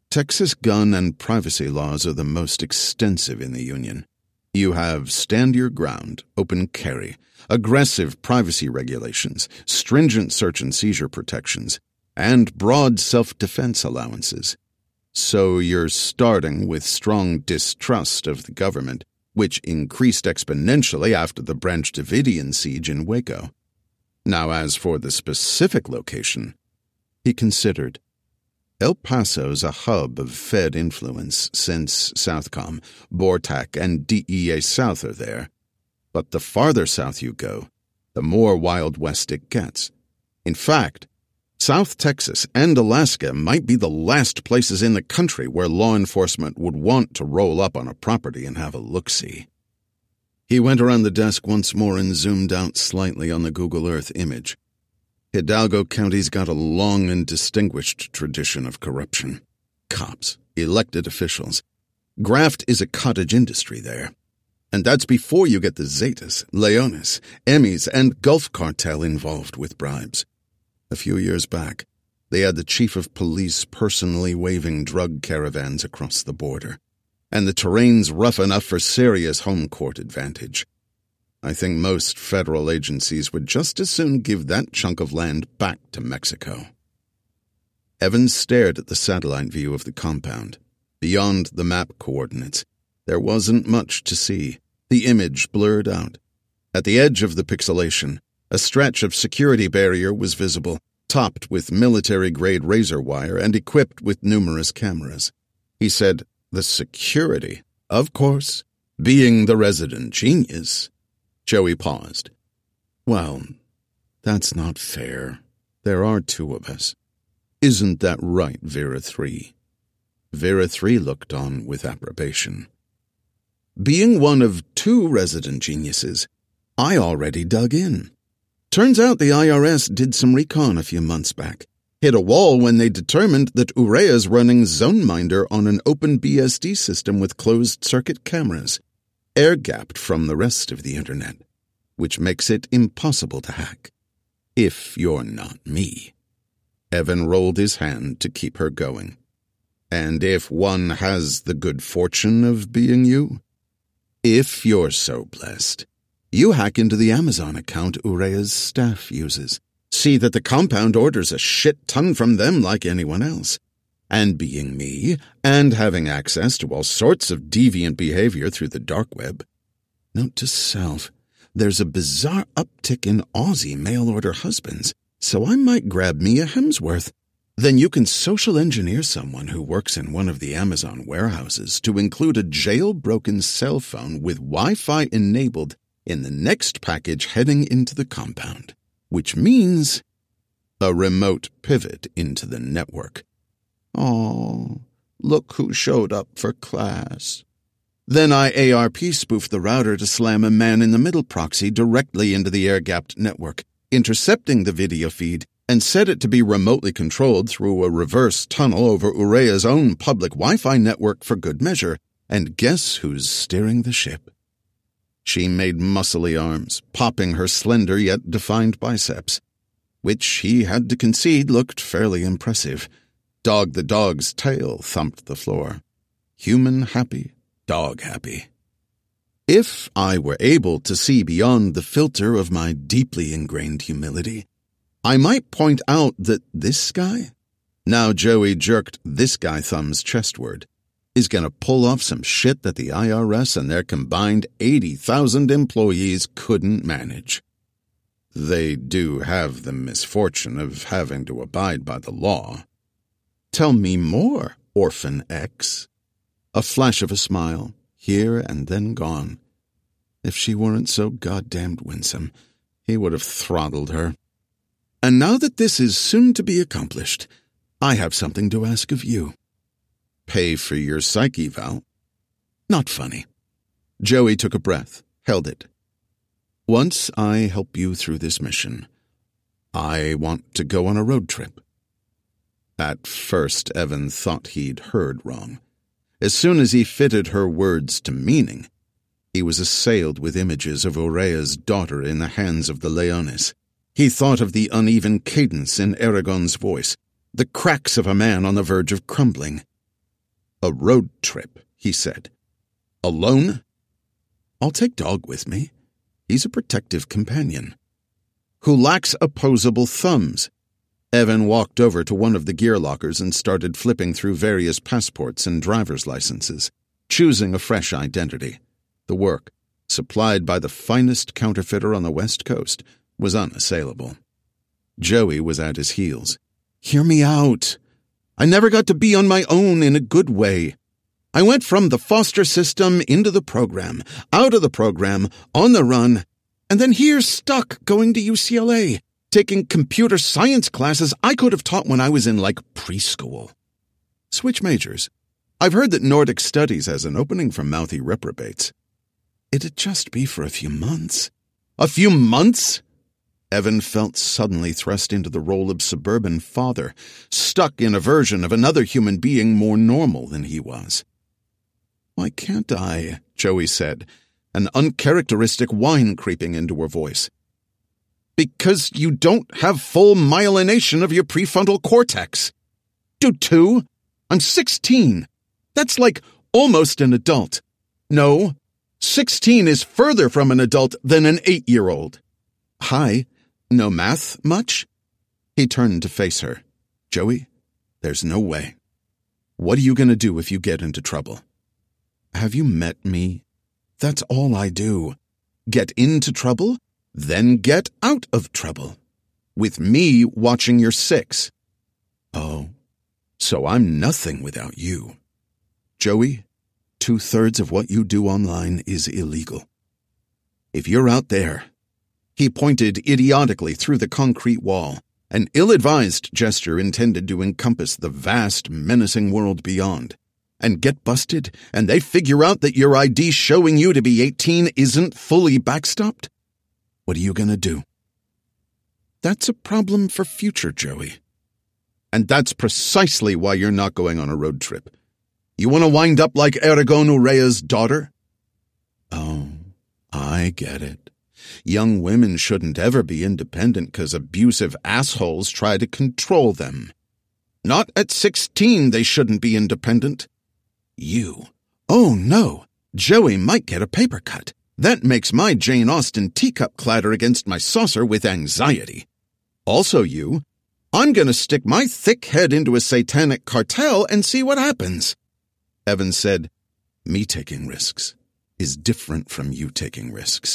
Texas gun and privacy laws are the most extensive in the Union. You have stand your ground, open carry, aggressive privacy regulations, stringent search and seizure protections, and broad self-defense allowances. So you're starting with strong distrust of the government, which increased exponentially after the Branch Davidian siege in Waco. Now, as for the specific location, he considered. El Paso's a hub of Fed influence since Southcom, BORTAC, and DEA South are there. But the farther south you go, the more Wild West it gets. In fact, South Texas and Alaska might be the last places in the country where law enforcement would want to roll up on a property and have a look-see. He went around the desk once more and zoomed out slightly on the Google Earth image. Hidalgo County's got a long and distinguished tradition of corruption. Cops, elected officials. Graft is a cottage industry there. And that's before you get the Zetas, Leones, Emmys, and Gulf Cartel involved with bribes. A few years back, they had the chief of police personally waving drug caravans across the border. And the terrain's rough enough for serious home court advantage. I think most federal agencies would just as soon give that chunk of land back to Mexico. Evans stared at the satellite view of the compound. Beyond the map coordinates, there wasn't much to see. The image blurred out. At the edge of the pixelation, a stretch of security barrier was visible, topped with military-grade razor wire and equipped with numerous cameras. He said, "The security, of course, being the resident genius." Joey paused. "Well, that's not fair. There are two of us. Isn't that right, Vera 3? Vera 3 looked on with approbation. "Being one of two resident geniuses, I already dug in. Turns out the IRS did some recon a few months back. Hit a wall when they determined that Urea's running ZoneMinder on an open BSD system with closed-circuit cameras, air-gapped from the rest of the Internet, which makes it impossible to hack. If you're not me." Evan rolled his hand to keep her going. "And if one has the good fortune of being you? If you're so blessed, you hack into the Amazon account Urea's staff uses. See that the compound orders a shit-ton from them like anyone else. And being me, and having access to all sorts of deviant behavior through the dark web. Note to self, there's a bizarre uptick in Aussie mail-order husbands, so I might grab me a Hemsworth. Then you can social engineer someone who works in one of the Amazon warehouses to include a jailbroken cell phone with Wi-Fi enabled in the next package heading into the compound, which means a remote pivot into the network. Oh, look who showed up for class. Then I ARP spoofed the router to slam a man-in-the-middle proxy directly into the air-gapped network, intercepting the video feed, and set it to be remotely controlled through a reverse tunnel over Urea's own public Wi-Fi network for good measure, and guess who's steering the ship?" She made muscly arms, popping her slender yet defined biceps, which he had to concede looked fairly impressive. Dog the dog's tail thumped the floor. Human happy, dog happy. If I were able to see beyond the filter of my deeply ingrained humility, I might point out that this guy, now Joey jerked this guy thumbs chestward, is going to pull off some shit that the IRS and their combined 80,000 employees couldn't manage. They do have the misfortune of having to abide by the law. "Tell me more, Orphan X." A flash of a smile, here and then gone. If she weren't so goddamned winsome, he would have throttled her. "And now that this is soon to be accomplished, I have something to ask of you." "Pay for your psyche, Val." "Not funny." Joey took a breath, held it. "Once I help you through this mission, I want to go on a road trip." At first, Evan thought he'd heard wrong. As soon as he fitted her words to meaning, he was assailed with images of Urea's daughter in the hands of the Leones. He thought of the uneven cadence in Aragon's voice, the cracks of a man on the verge of crumbling. A road trip, he said. Alone? I'll take Dog with me. He's a protective companion. Who lacks opposable thumbs. Evan walked over to one of the gear lockers and started flipping through various passports and driver's licenses, choosing a fresh identity. The work, supplied by the finest counterfeiter on the West Coast, was unassailable. Joey was at his heels. Hear me out. I never got to be on my own in a good way. I went from the foster system into the program, out of the program, on the run, and then here stuck going to UCLA, taking computer science classes I could have taught when I was in, preschool. Switch majors. I've heard that Nordic Studies has an opening for mouthy reprobates. It'd just be for a few months. A few months? Evan felt suddenly thrust into the role of suburban father, stuck in a version of another human being more normal than he was. Why can't I? Joey said, an uncharacteristic whine creeping into her voice. Because you don't have full myelination of your prefrontal cortex. Do too? I'm 16. That's almost an adult. No, 16 is further from an adult than an 8-year-old. Hi, no math much? He turned to face her. Joey, there's no way. What are you going to do if you get into trouble? Have you met me? That's all I do. Get into trouble, then get out of trouble. With me watching your 6. Oh, so I'm nothing without you. Joey, 2/3 of what you do online is illegal. If you're out there, he pointed idiotically through the concrete wall, an ill-advised gesture intended to encompass the vast, menacing world beyond, and get busted, and they figure out that your ID showing you to be 18 isn't fully backstopped? What are you going to do? That's a problem for future, Joey. And that's precisely why you're not going on a road trip. You want to wind up like Eragon Urea's daughter? Oh, I get it. Young women shouldn't ever be independent because abusive assholes try to control them. Not at 16 they shouldn't be independent. You. Oh, no. Joey might get a paper cut. That makes my Jane Austen teacup clatter against my saucer with anxiety. Also you. I'm going to stick my thick head into a satanic cartel and see what happens. Evan said, me taking risks is different from you taking risks.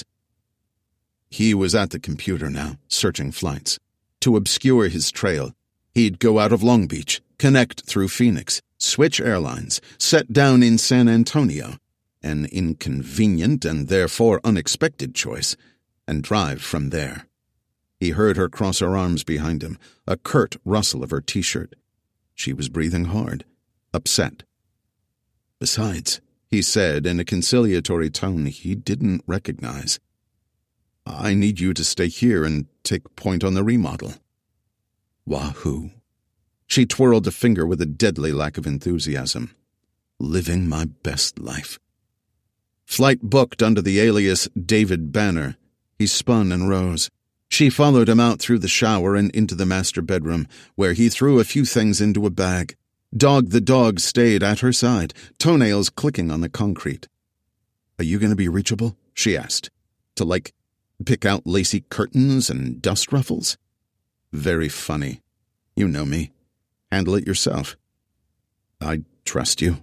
He was at the computer now, searching flights. To obscure his trail, he'd go out of Long Beach, connect through Phoenix, switch airlines, set down in San Antonio, an inconvenient and therefore unexpected choice, and drive from there. He heard her cross her arms behind him, a curt rustle of her T-shirt. She was breathing hard, upset. Besides, he said in a conciliatory tone he didn't recognize, I need you to stay here and take point on the remodel. Wahoo. She twirled a finger with a deadly lack of enthusiasm. Living my best life. Flight booked under the alias David Banner. He spun and rose. She followed him out through the shower and into the master bedroom, where he threw a few things into a bag. Dog the dog stayed at her side, toenails clicking on the concrete. Are you going to be reachable? She asked. To, pick out lacy curtains and dust ruffles? Very funny. You know me. Handle it yourself. I trust you.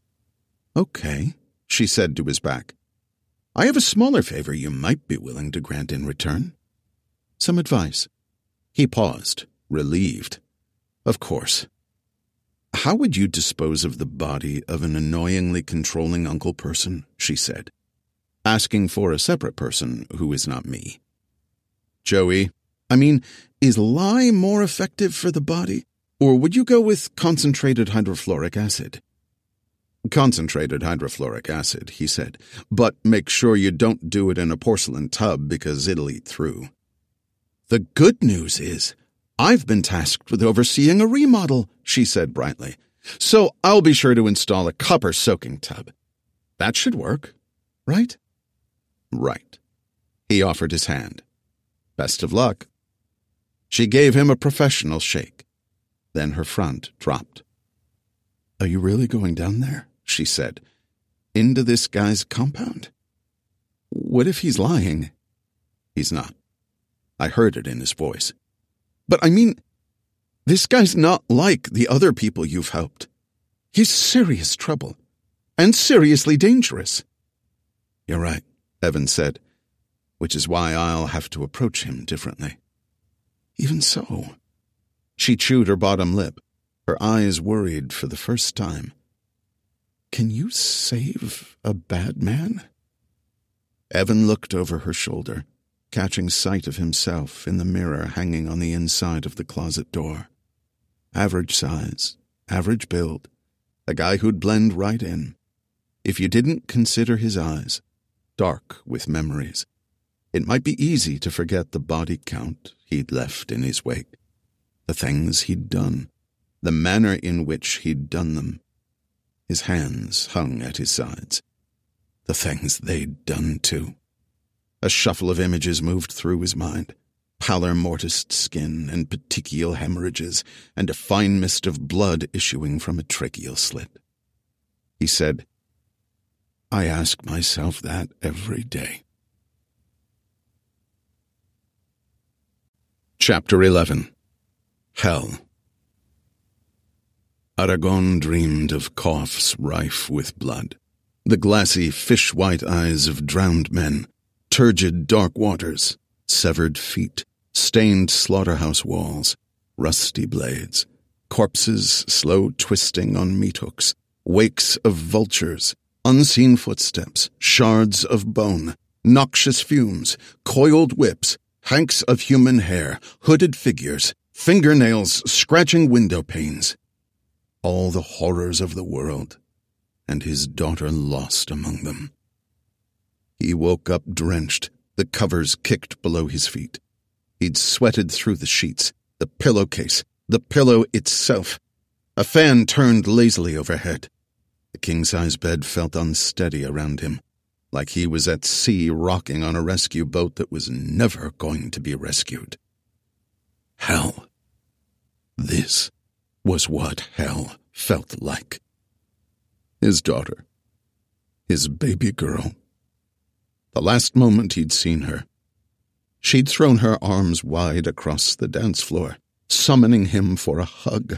Okay, she said to his back. I have a smaller favor you might be willing to grant in return. Some advice. He paused, relieved. Of course. How would you dispose of the body of an annoyingly controlling uncle person? She said, asking for a separate person who is not me. Joey, is lye more effective for the body, or would you go with concentrated hydrofluoric acid? Concentrated hydrofluoric acid, he said, but make sure you don't do it in a porcelain tub because it'll eat through. The good news is, I've been tasked with overseeing a remodel, she said brightly, so I'll be sure to install a copper soaking tub. That should work, right? Right. He offered his hand. Best of luck. She gave him a professional shake. Then her front dropped. "Are you really going down there?" she said. "Into this guy's compound? What if he's lying?" "He's not." I heard it in his voice. "But I mean, this guy's not like the other people you've helped. He's serious trouble, and seriously dangerous." "You're right," Evan said, "which is why I'll have to approach him differently." "Even so." She chewed her bottom lip, her eyes worried for the first time. "Can you save a bad man?" Evan looked over her shoulder, catching sight of himself in the mirror hanging on the inside of the closet door. Average size, average build, a guy who'd blend right in. If you didn't consider his eyes, dark with memories, it might be easy to forget the body count he'd left in his wake, the things he'd done, the manner in which he'd done them. His hands hung at his sides. The things they'd done too. A shuffle of images moved through his mind. Pallor mortised skin and petechial hemorrhages, and a fine mist of blood issuing from a tracheal slit. He said, "I ask myself that every day." Chapter 11. Hell. Aragon dreamed of coughs rife with blood, the glassy fish-white eyes of drowned men, turgid dark waters, severed feet, stained slaughterhouse walls, rusty blades, corpses slow twisting on meat hooks, wakes of vultures, unseen footsteps, shards of bone, noxious fumes, coiled whips, hanks of human hair, hooded figures, fingernails scratching window panes. All the horrors of the world, and his daughter lost among them. He woke up drenched, the covers kicked below his feet. He'd sweated through the sheets, the pillowcase, the pillow itself. A fan turned lazily overhead. The king-size bed felt unsteady around him, like he was at sea rocking on a rescue boat that was never going to be rescued. Hell. This was what hell felt like. His daughter. His baby girl. The last moment he'd seen her. She'd thrown her arms wide across the dance floor, summoning him for a hug.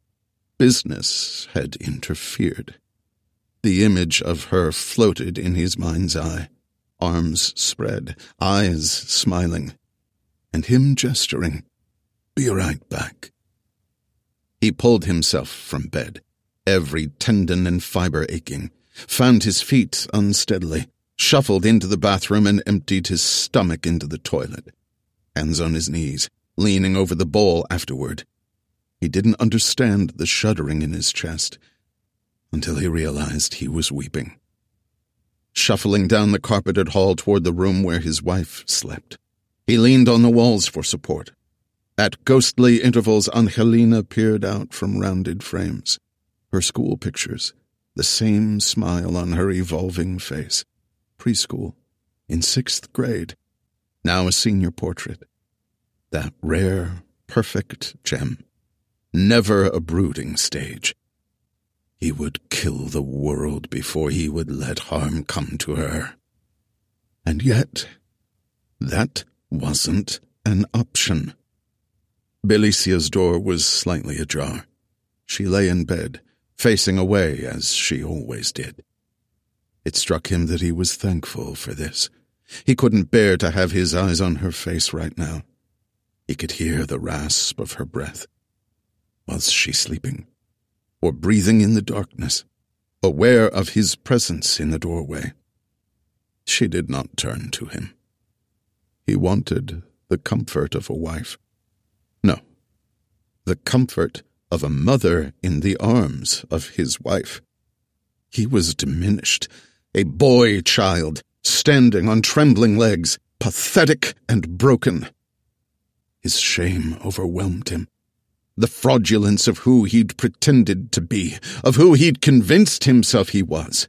Business had interfered. The image of her floated in his mind's eye, arms spread, eyes smiling, and him gesturing, "Be right back." He pulled himself from bed, every tendon and fiber aching, found his feet unsteadily, shuffled into the bathroom and emptied his stomach into the toilet, hands on his knees, leaning over the bowl afterward. He didn't understand the shuddering in his chest until he realized he was weeping. Shuffling down the carpeted hall toward the room where his wife slept, he leaned on the walls for support. At ghostly intervals, Angelina peered out from rounded frames, her school pictures, the same smile on her evolving face. Preschool, in 6th grade, now a senior portrait. That rare, perfect gem. Never a brooding stage. He would kill the world before he would let harm come to her. And yet, that wasn't an option. Belicia's door was slightly ajar. She lay in bed, facing away as she always did. It struck him that he was thankful for this. He couldn't bear to have his eyes on her face right now. He could hear the rasp of her breath. Was she sleeping? Or breathing in the darkness, aware of his presence in the doorway? She did not turn to him. He wanted the comfort of a wife. No, the comfort of a mother in the arms of his wife. He was diminished, a boy child, standing on trembling legs, pathetic and broken. His shame overwhelmed him. The fraudulence of who he'd pretended to be, of who he'd convinced himself he was.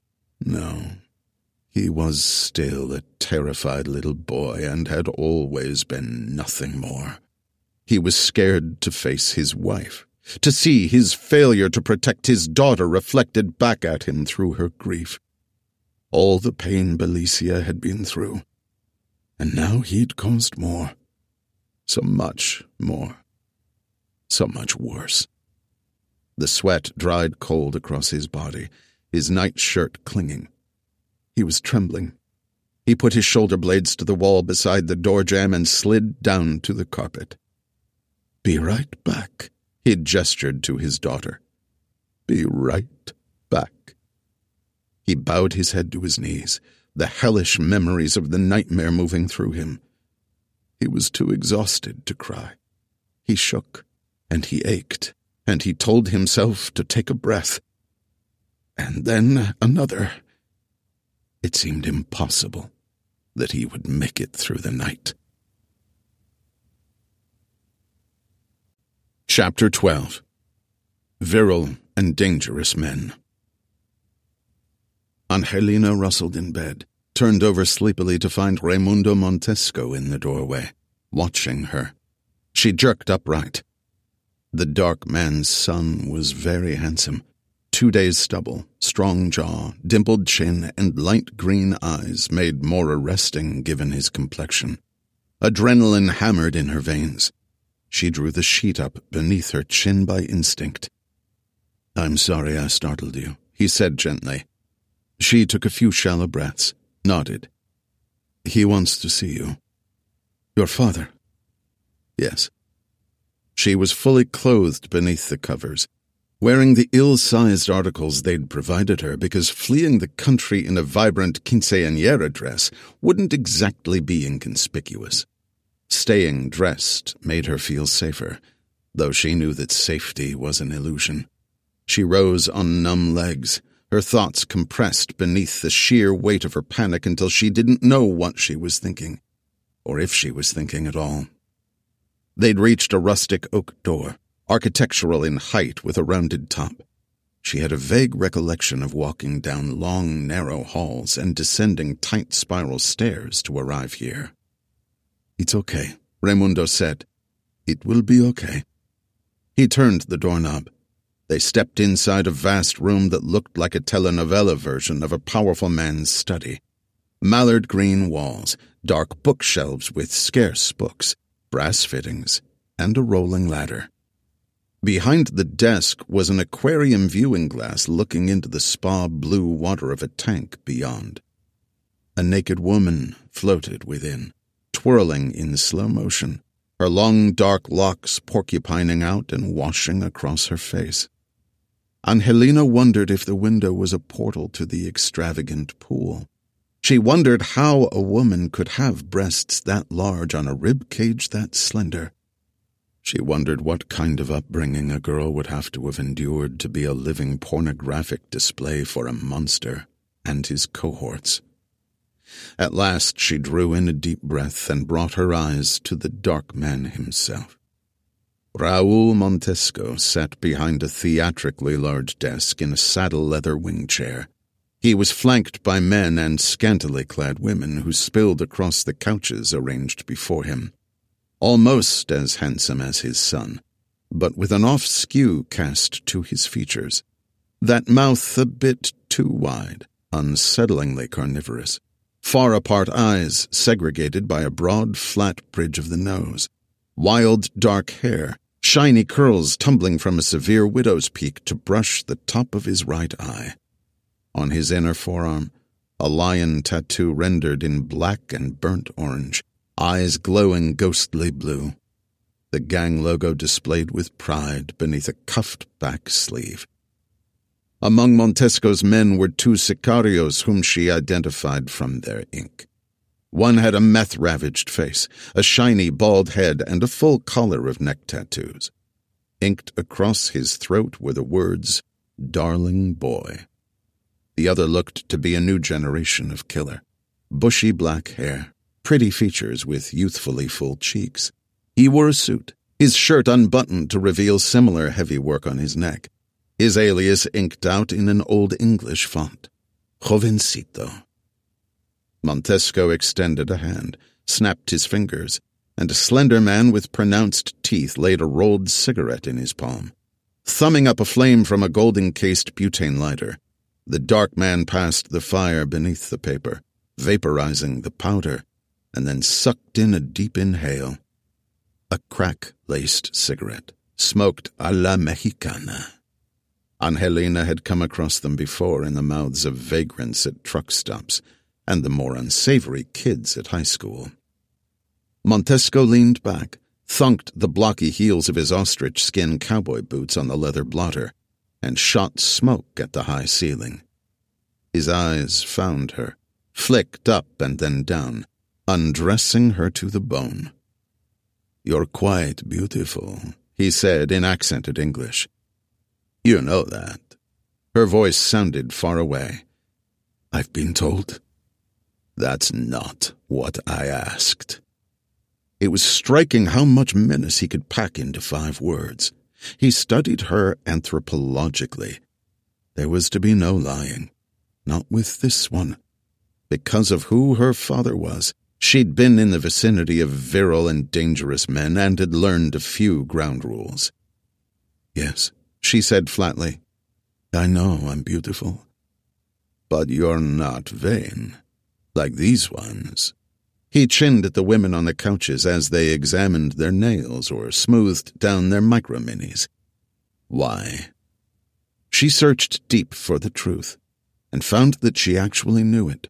No, he was still a terrified little boy and had always been nothing more. He was scared to face his wife, to see his failure to protect his daughter reflected back at him through her grief. All the pain Belicia had been through, and now he'd caused more. So much more. So much worse. The sweat dried cold across his body, his nightshirt clinging. He was trembling. He put his shoulder blades to the wall beside the door jamb and slid down to the carpet. "Be right back," he'd gestured to his daughter. "Be right back." He bowed his head to his knees, the hellish memories of the nightmare moving through him. He was too exhausted to cry. He shook, and he ached, and he told himself to take a breath. And then another. It seemed impossible that he would make it through the night. Chapter 12. Virile and Dangerous Men. Angelina rustled in bed, turned over sleepily to find Raimundo Montesco in the doorway, watching her. She jerked upright. The dark man's son was very handsome. 2 days' stubble, strong jaw, dimpled chin, and light green eyes made more arresting given his complexion. Adrenaline hammered in her veins. She drew the sheet up beneath her chin by instinct. "I'm sorry I startled you," he said gently. She took a few shallow breaths, nodded. "He wants to see you." "Your father?" "Yes." She was fully clothed beneath the covers, wearing the ill-sized articles they'd provided her because fleeing the country in a vibrant quinceañera dress wouldn't exactly be inconspicuous. Staying dressed made her feel safer, though she knew that safety was an illusion. She rose on numb legs, her thoughts compressed beneath the sheer weight of her panic until she didn't know what she was thinking, or if she was thinking at all. They'd reached a rustic oak door, architectural in height with a rounded top. She had a vague recollection of walking down long, narrow halls and descending tight spiral stairs to arrive here. "It's okay," Raimundo said. "It will be okay." He turned the doorknob. They stepped inside a vast room that looked like a telenovela version of a powerful man's study. Mallard green walls, dark bookshelves with scarce books, brass fittings, and a rolling ladder. Behind the desk was an aquarium viewing glass looking into the spa-blue water of a tank beyond. A naked woman floated within, twirling in slow motion, her long dark locks porcupining out and washing across her face. Angelina wondered if the window was a portal to the extravagant pool. She wondered how a woman could have breasts that large on a rib cage that slender. She wondered what kind of upbringing a girl would have to have endured to be a living pornographic display for a monster and his cohorts. At last she drew in a deep breath and brought her eyes to the dark man himself. Raúl Montesco sat behind a theatrically large desk in a saddle-leather wing chair. He was flanked by men and scantily clad women who spilled across the couches arranged before him. Almost as handsome as his son, but with an off-skew cast to his features. That mouth a bit too wide, unsettlingly carnivorous. Far-apart eyes segregated by a broad, flat bridge of the nose. Wild, dark hair, shiny curls tumbling from a severe widow's peak to brush the top of his right eye. On his inner forearm, a lion tattoo rendered in black and burnt orange, eyes glowing ghostly blue. The gang logo displayed with pride beneath a cuffed-back sleeve. Among Montesco's men were 2 sicarios whom she identified from their ink. One had a meth-ravaged face, a shiny bald head, and a full collar of neck tattoos. Inked across his throat were the words, "Darling Boy." The other looked to be a new generation of killer. Bushy black hair, pretty features with youthfully full cheeks. He wore a suit, his shirt unbuttoned to reveal similar heavy work on his neck. His alias inked out in an Old English font. Jovencito. Montesco extended a hand, snapped his fingers, and a slender man with pronounced teeth laid a rolled cigarette in his palm. Thumbing up a flame from a gold-encased butane lighter, the dark man passed the fire beneath the paper, vaporizing the powder, and then sucked in a deep inhale. A crack-laced cigarette, smoked a la mexicana. Angelina had come across them before in the mouths of vagrants at truck stops and the more unsavory kids at high school. Montesco leaned back, thunked the blocky heels of his ostrich-skin cowboy boots on the leather blotter, and shot smoke at the high ceiling. His eyes found her, flicked up and then down, undressing her to the bone. "You're quite beautiful," he said in accented English. "You know that." Her voice sounded far away. "I've been told." "That's not what I asked." It was striking how much menace he could pack into 5 words. He studied her anthropologically. There was to be no lying. Not with this one. Because of who her father was, she'd been in the vicinity of virile and dangerous men and had learned a few ground rules. "Yes," she said flatly. "I know I'm beautiful." "But you're not vain, like these ones." He chinned at the women on the couches as they examined their nails or smoothed down their micro-minis. "Why?" She searched deep for the truth, and found that she actually knew it.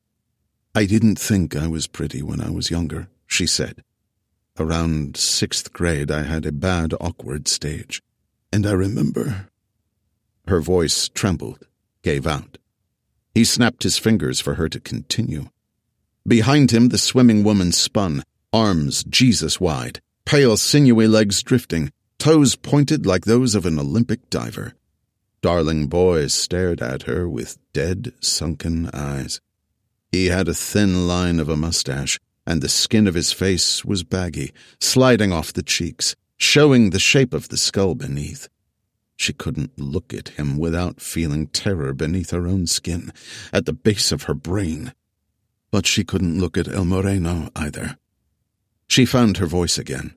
"I didn't think I was pretty when I was younger," she said. "Around 6th grade I had a bad, awkward stage, and I remember—" Her voice trembled, gave out. He snapped his fingers for her to continue. Behind him the swimming woman spun, arms Jesus-wide, pale sinewy legs drifting, toes pointed like those of an Olympic diver. Darling Boy stared at her with dead, sunken eyes. He had a thin line of a mustache, and the skin of his face was baggy, sliding off the cheeks, showing the shape of the skull beneath. She couldn't look at him without feeling terror beneath her own skin, at the base of her brain. But she couldn't look at El Moreno either. She found her voice again.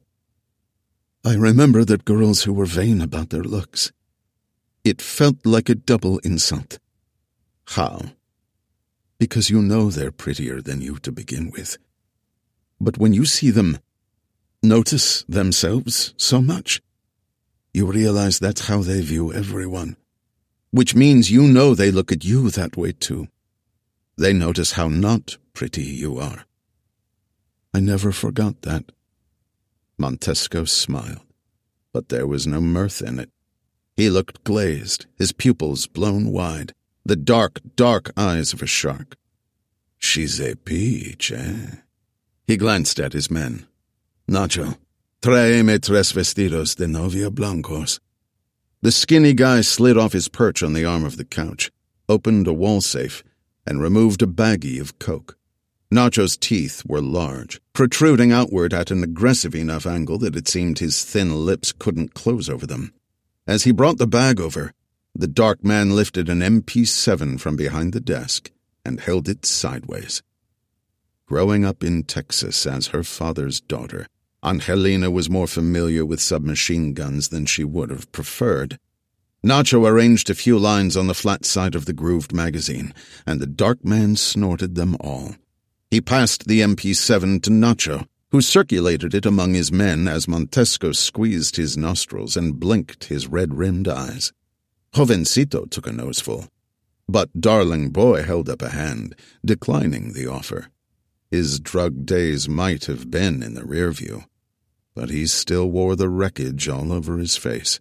"I remember that girls who were vain about their looks. It felt like a double insult." "How?" "Because you know they're prettier than you to begin with. But when you see them notice themselves so much, you realize that's how they view everyone. Which means you know they look at you that way too. They notice how not pretty you are." "I never forgot that." Montesco smiled, but there was no mirth in it. He looked glazed, his pupils blown wide, the dark, dark eyes of a shark. "She's a peach, eh?" He glanced at his men. "Nacho, tráeme 3 vestidos de novia blancos." The skinny guy slid off his perch on the arm of the couch, opened a wall safe, and removed a baggie of coke. Nacho's teeth were large, protruding outward at an aggressive enough angle that it seemed his thin lips couldn't close over them. As he brought the bag over, the dark man lifted an MP7 from behind the desk and held it sideways. Growing up in Texas as her father's daughter, Angelina was more familiar with submachine guns than she would have preferred. Nacho arranged a few lines on the flat side of the grooved magazine, and the dark man snorted them all. He passed the MP7 to Nacho, who circulated it among his men as Montesco squeezed his nostrils and blinked his red-rimmed eyes. Jovencito took a noseful, but Darling Boy held up a hand, declining the offer. His drug days might have been in the rear view, but he still wore the wreckage all over his face.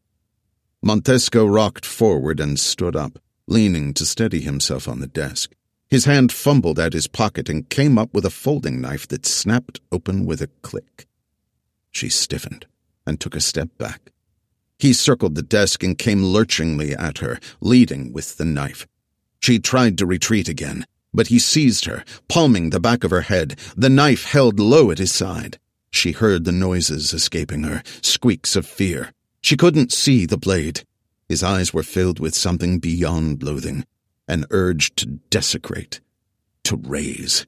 Montesco rocked forward and stood up, leaning to steady himself on the desk. His hand fumbled at his pocket and came up with a folding knife that snapped open with a click. She stiffened and took a step back. He circled the desk and came lurchingly at her, leading with the knife. She tried to retreat again, but he seized her, palming the back of her head, the knife held low at his side. She heard the noises escaping her, squeaks of fear. She couldn't see the blade. His eyes were filled with something beyond loathing, an urge to desecrate, to raise.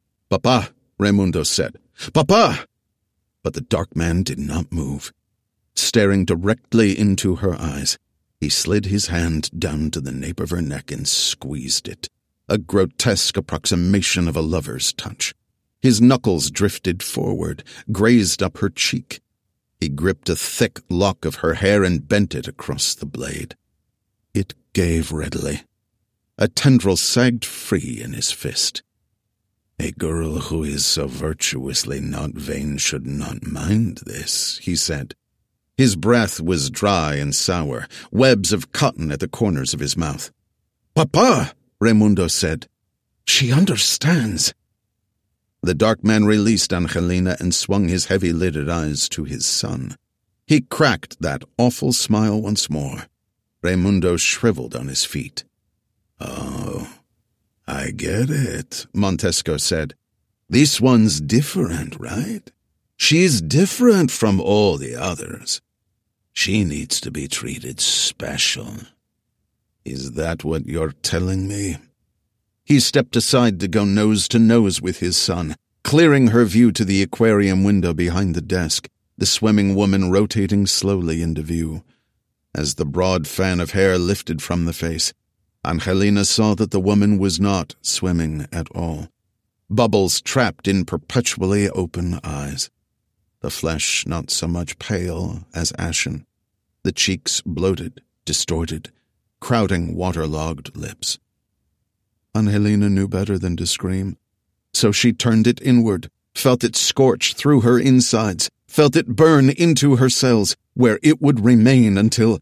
"Papa," Raimundo said. "Papa!" But the dark man did not move. Staring directly into her eyes, he slid his hand down to the nape of her neck and squeezed it, a grotesque approximation of a lover's touch. His knuckles drifted forward, grazed up her cheek. He gripped a thick lock of her hair and bent it across the blade. It gave readily. A tendril sagged free in his fist. "A girl who is so virtuously not vain should not mind this," he said. His breath was dry and sour, webs of cotton at the corners of his mouth. "Papa," Raimundo said. "She understands." The dark man released Angelina and swung his heavy-lidded eyes to his son. He cracked that awful smile once more. Raimundo shriveled on his feet. "Oh, I get it," Montesco said. "This one's different, right? She's different from all the others. She needs to be treated special. Is that what you're telling me?" He stepped aside to go nose to nose with his son, clearing her view to the aquarium window behind the desk, the swimming woman rotating slowly into view. As the broad fan of hair lifted from the face, Angelina saw that the woman was not swimming at all. Bubbles trapped in perpetually open eyes. The flesh not so much pale as ashen. The cheeks bloated, distorted, crowding waterlogged lips. Angelina knew better than to scream, so she turned it inward, felt it scorch through her insides, felt it burn into her cells, where it would remain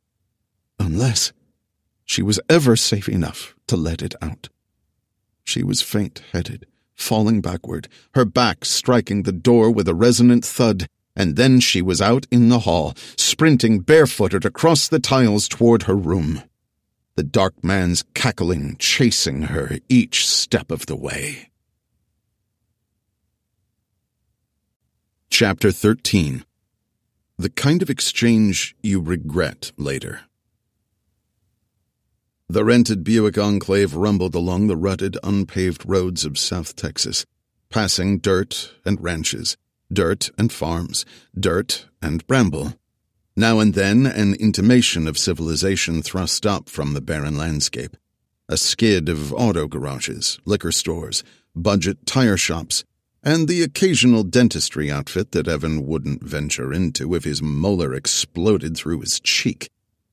unless she was ever safe enough to let it out. She was faint-headed, falling backward, her back striking the door with a resonant thud, and then she was out in the hall, sprinting barefooted across the tiles toward her room. The dark man's cackling chasing her each step of the way. Chapter 13. The kind of exchange you regret later. The rented Buick Enclave rumbled along the rutted, unpaved roads of South Texas, passing dirt and ranches, dirt and farms, dirt and bramble. Now and then an intimation of civilization thrust up from the barren landscape. A skid of auto garages, liquor stores, budget tire shops, and the occasional dentistry outfit that Evan wouldn't venture into if his molar exploded through his cheek.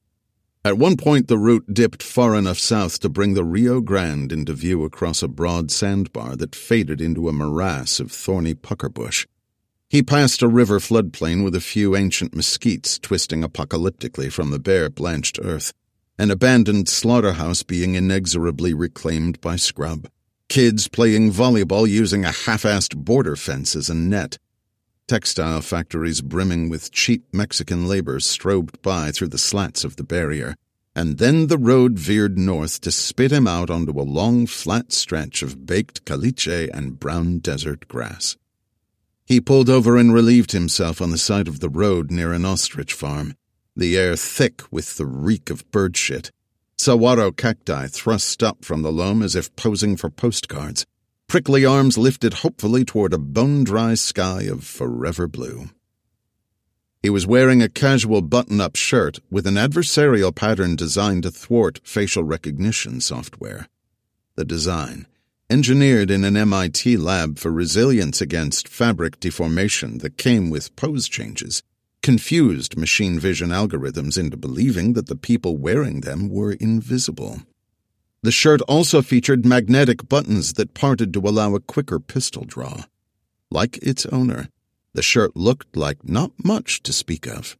At one point the route dipped far enough south to bring the Rio Grande into view across a broad sandbar that faded into a morass of thorny puckerbush. He passed a river floodplain with a few ancient mesquites twisting apocalyptically from the bare, blanched earth, an abandoned slaughterhouse being inexorably reclaimed by scrub, kids playing volleyball using a half-assed border fence as a net, textile factories brimming with cheap Mexican labor strobed by through the slats of the barrier, and then the road veered north to spit him out onto a long, flat stretch of baked caliche and brown desert grass. He pulled over and relieved himself on the side of the road near an ostrich farm, the air thick with the reek of bird shit. Saguaro cacti thrust up from the loam as if posing for postcards, prickly arms lifted hopefully toward a bone-dry sky of forever blue. He was wearing a casual button-up shirt with an adversarial pattern designed to thwart facial recognition software. The design, engineered in an MIT lab for resilience against fabric deformation that came with pose changes, confused machine vision algorithms into believing that the people wearing them were invisible. The shirt also featured magnetic buttons that parted to allow a quicker pistol draw. Like its owner, the shirt looked like not much to speak of.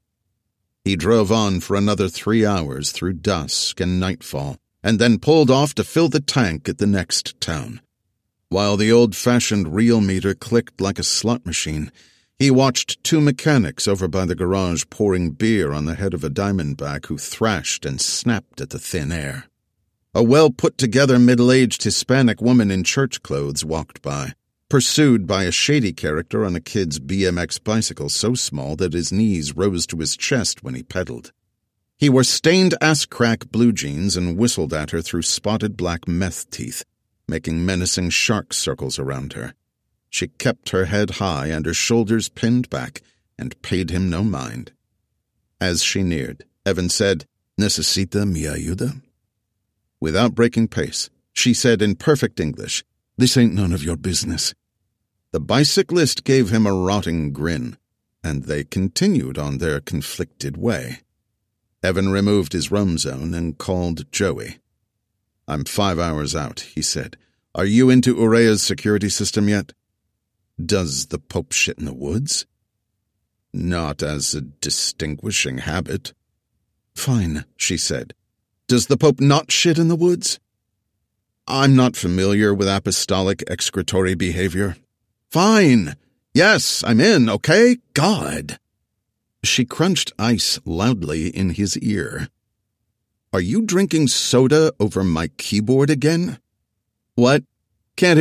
He drove on for another 3 hours through dusk and nightfall, and then pulled off to fill the tank at the next town. While the old-fashioned reel meter clicked like a slot machine, he watched 2 mechanics over by the garage pouring beer on the head of a diamondback who thrashed and snapped at the thin air. A well-put-together middle-aged Hispanic woman in church clothes walked by, pursued by a shady character on a kid's BMX bicycle so small that his knees rose to his chest when he pedaled. He wore stained ass-crack blue jeans and whistled at her through spotted black meth teeth, making menacing shark circles around her. She kept her head high and her shoulders pinned back and paid him no mind. As she neared, Evan said, "Necesita mi ayuda?" Without breaking pace, she said in perfect English, "This ain't none of your business." The bicyclist gave him a rotting grin, and they continued on their conflicted way. Evan removed his rum zone and called Joey. "I'm 5 hours out," he said. "Are you into Urea's security system yet?" "Does the Pope shit in the woods?" "Not as a distinguishing habit." "Fine," she said. "Does the Pope not shit in the woods?" "I'm not familiar with apostolic excretory behavior." "Fine. Yes, I'm in, okay? God." She crunched ice loudly in his ear. "Are you drinking soda over my keyboard again?" "What?"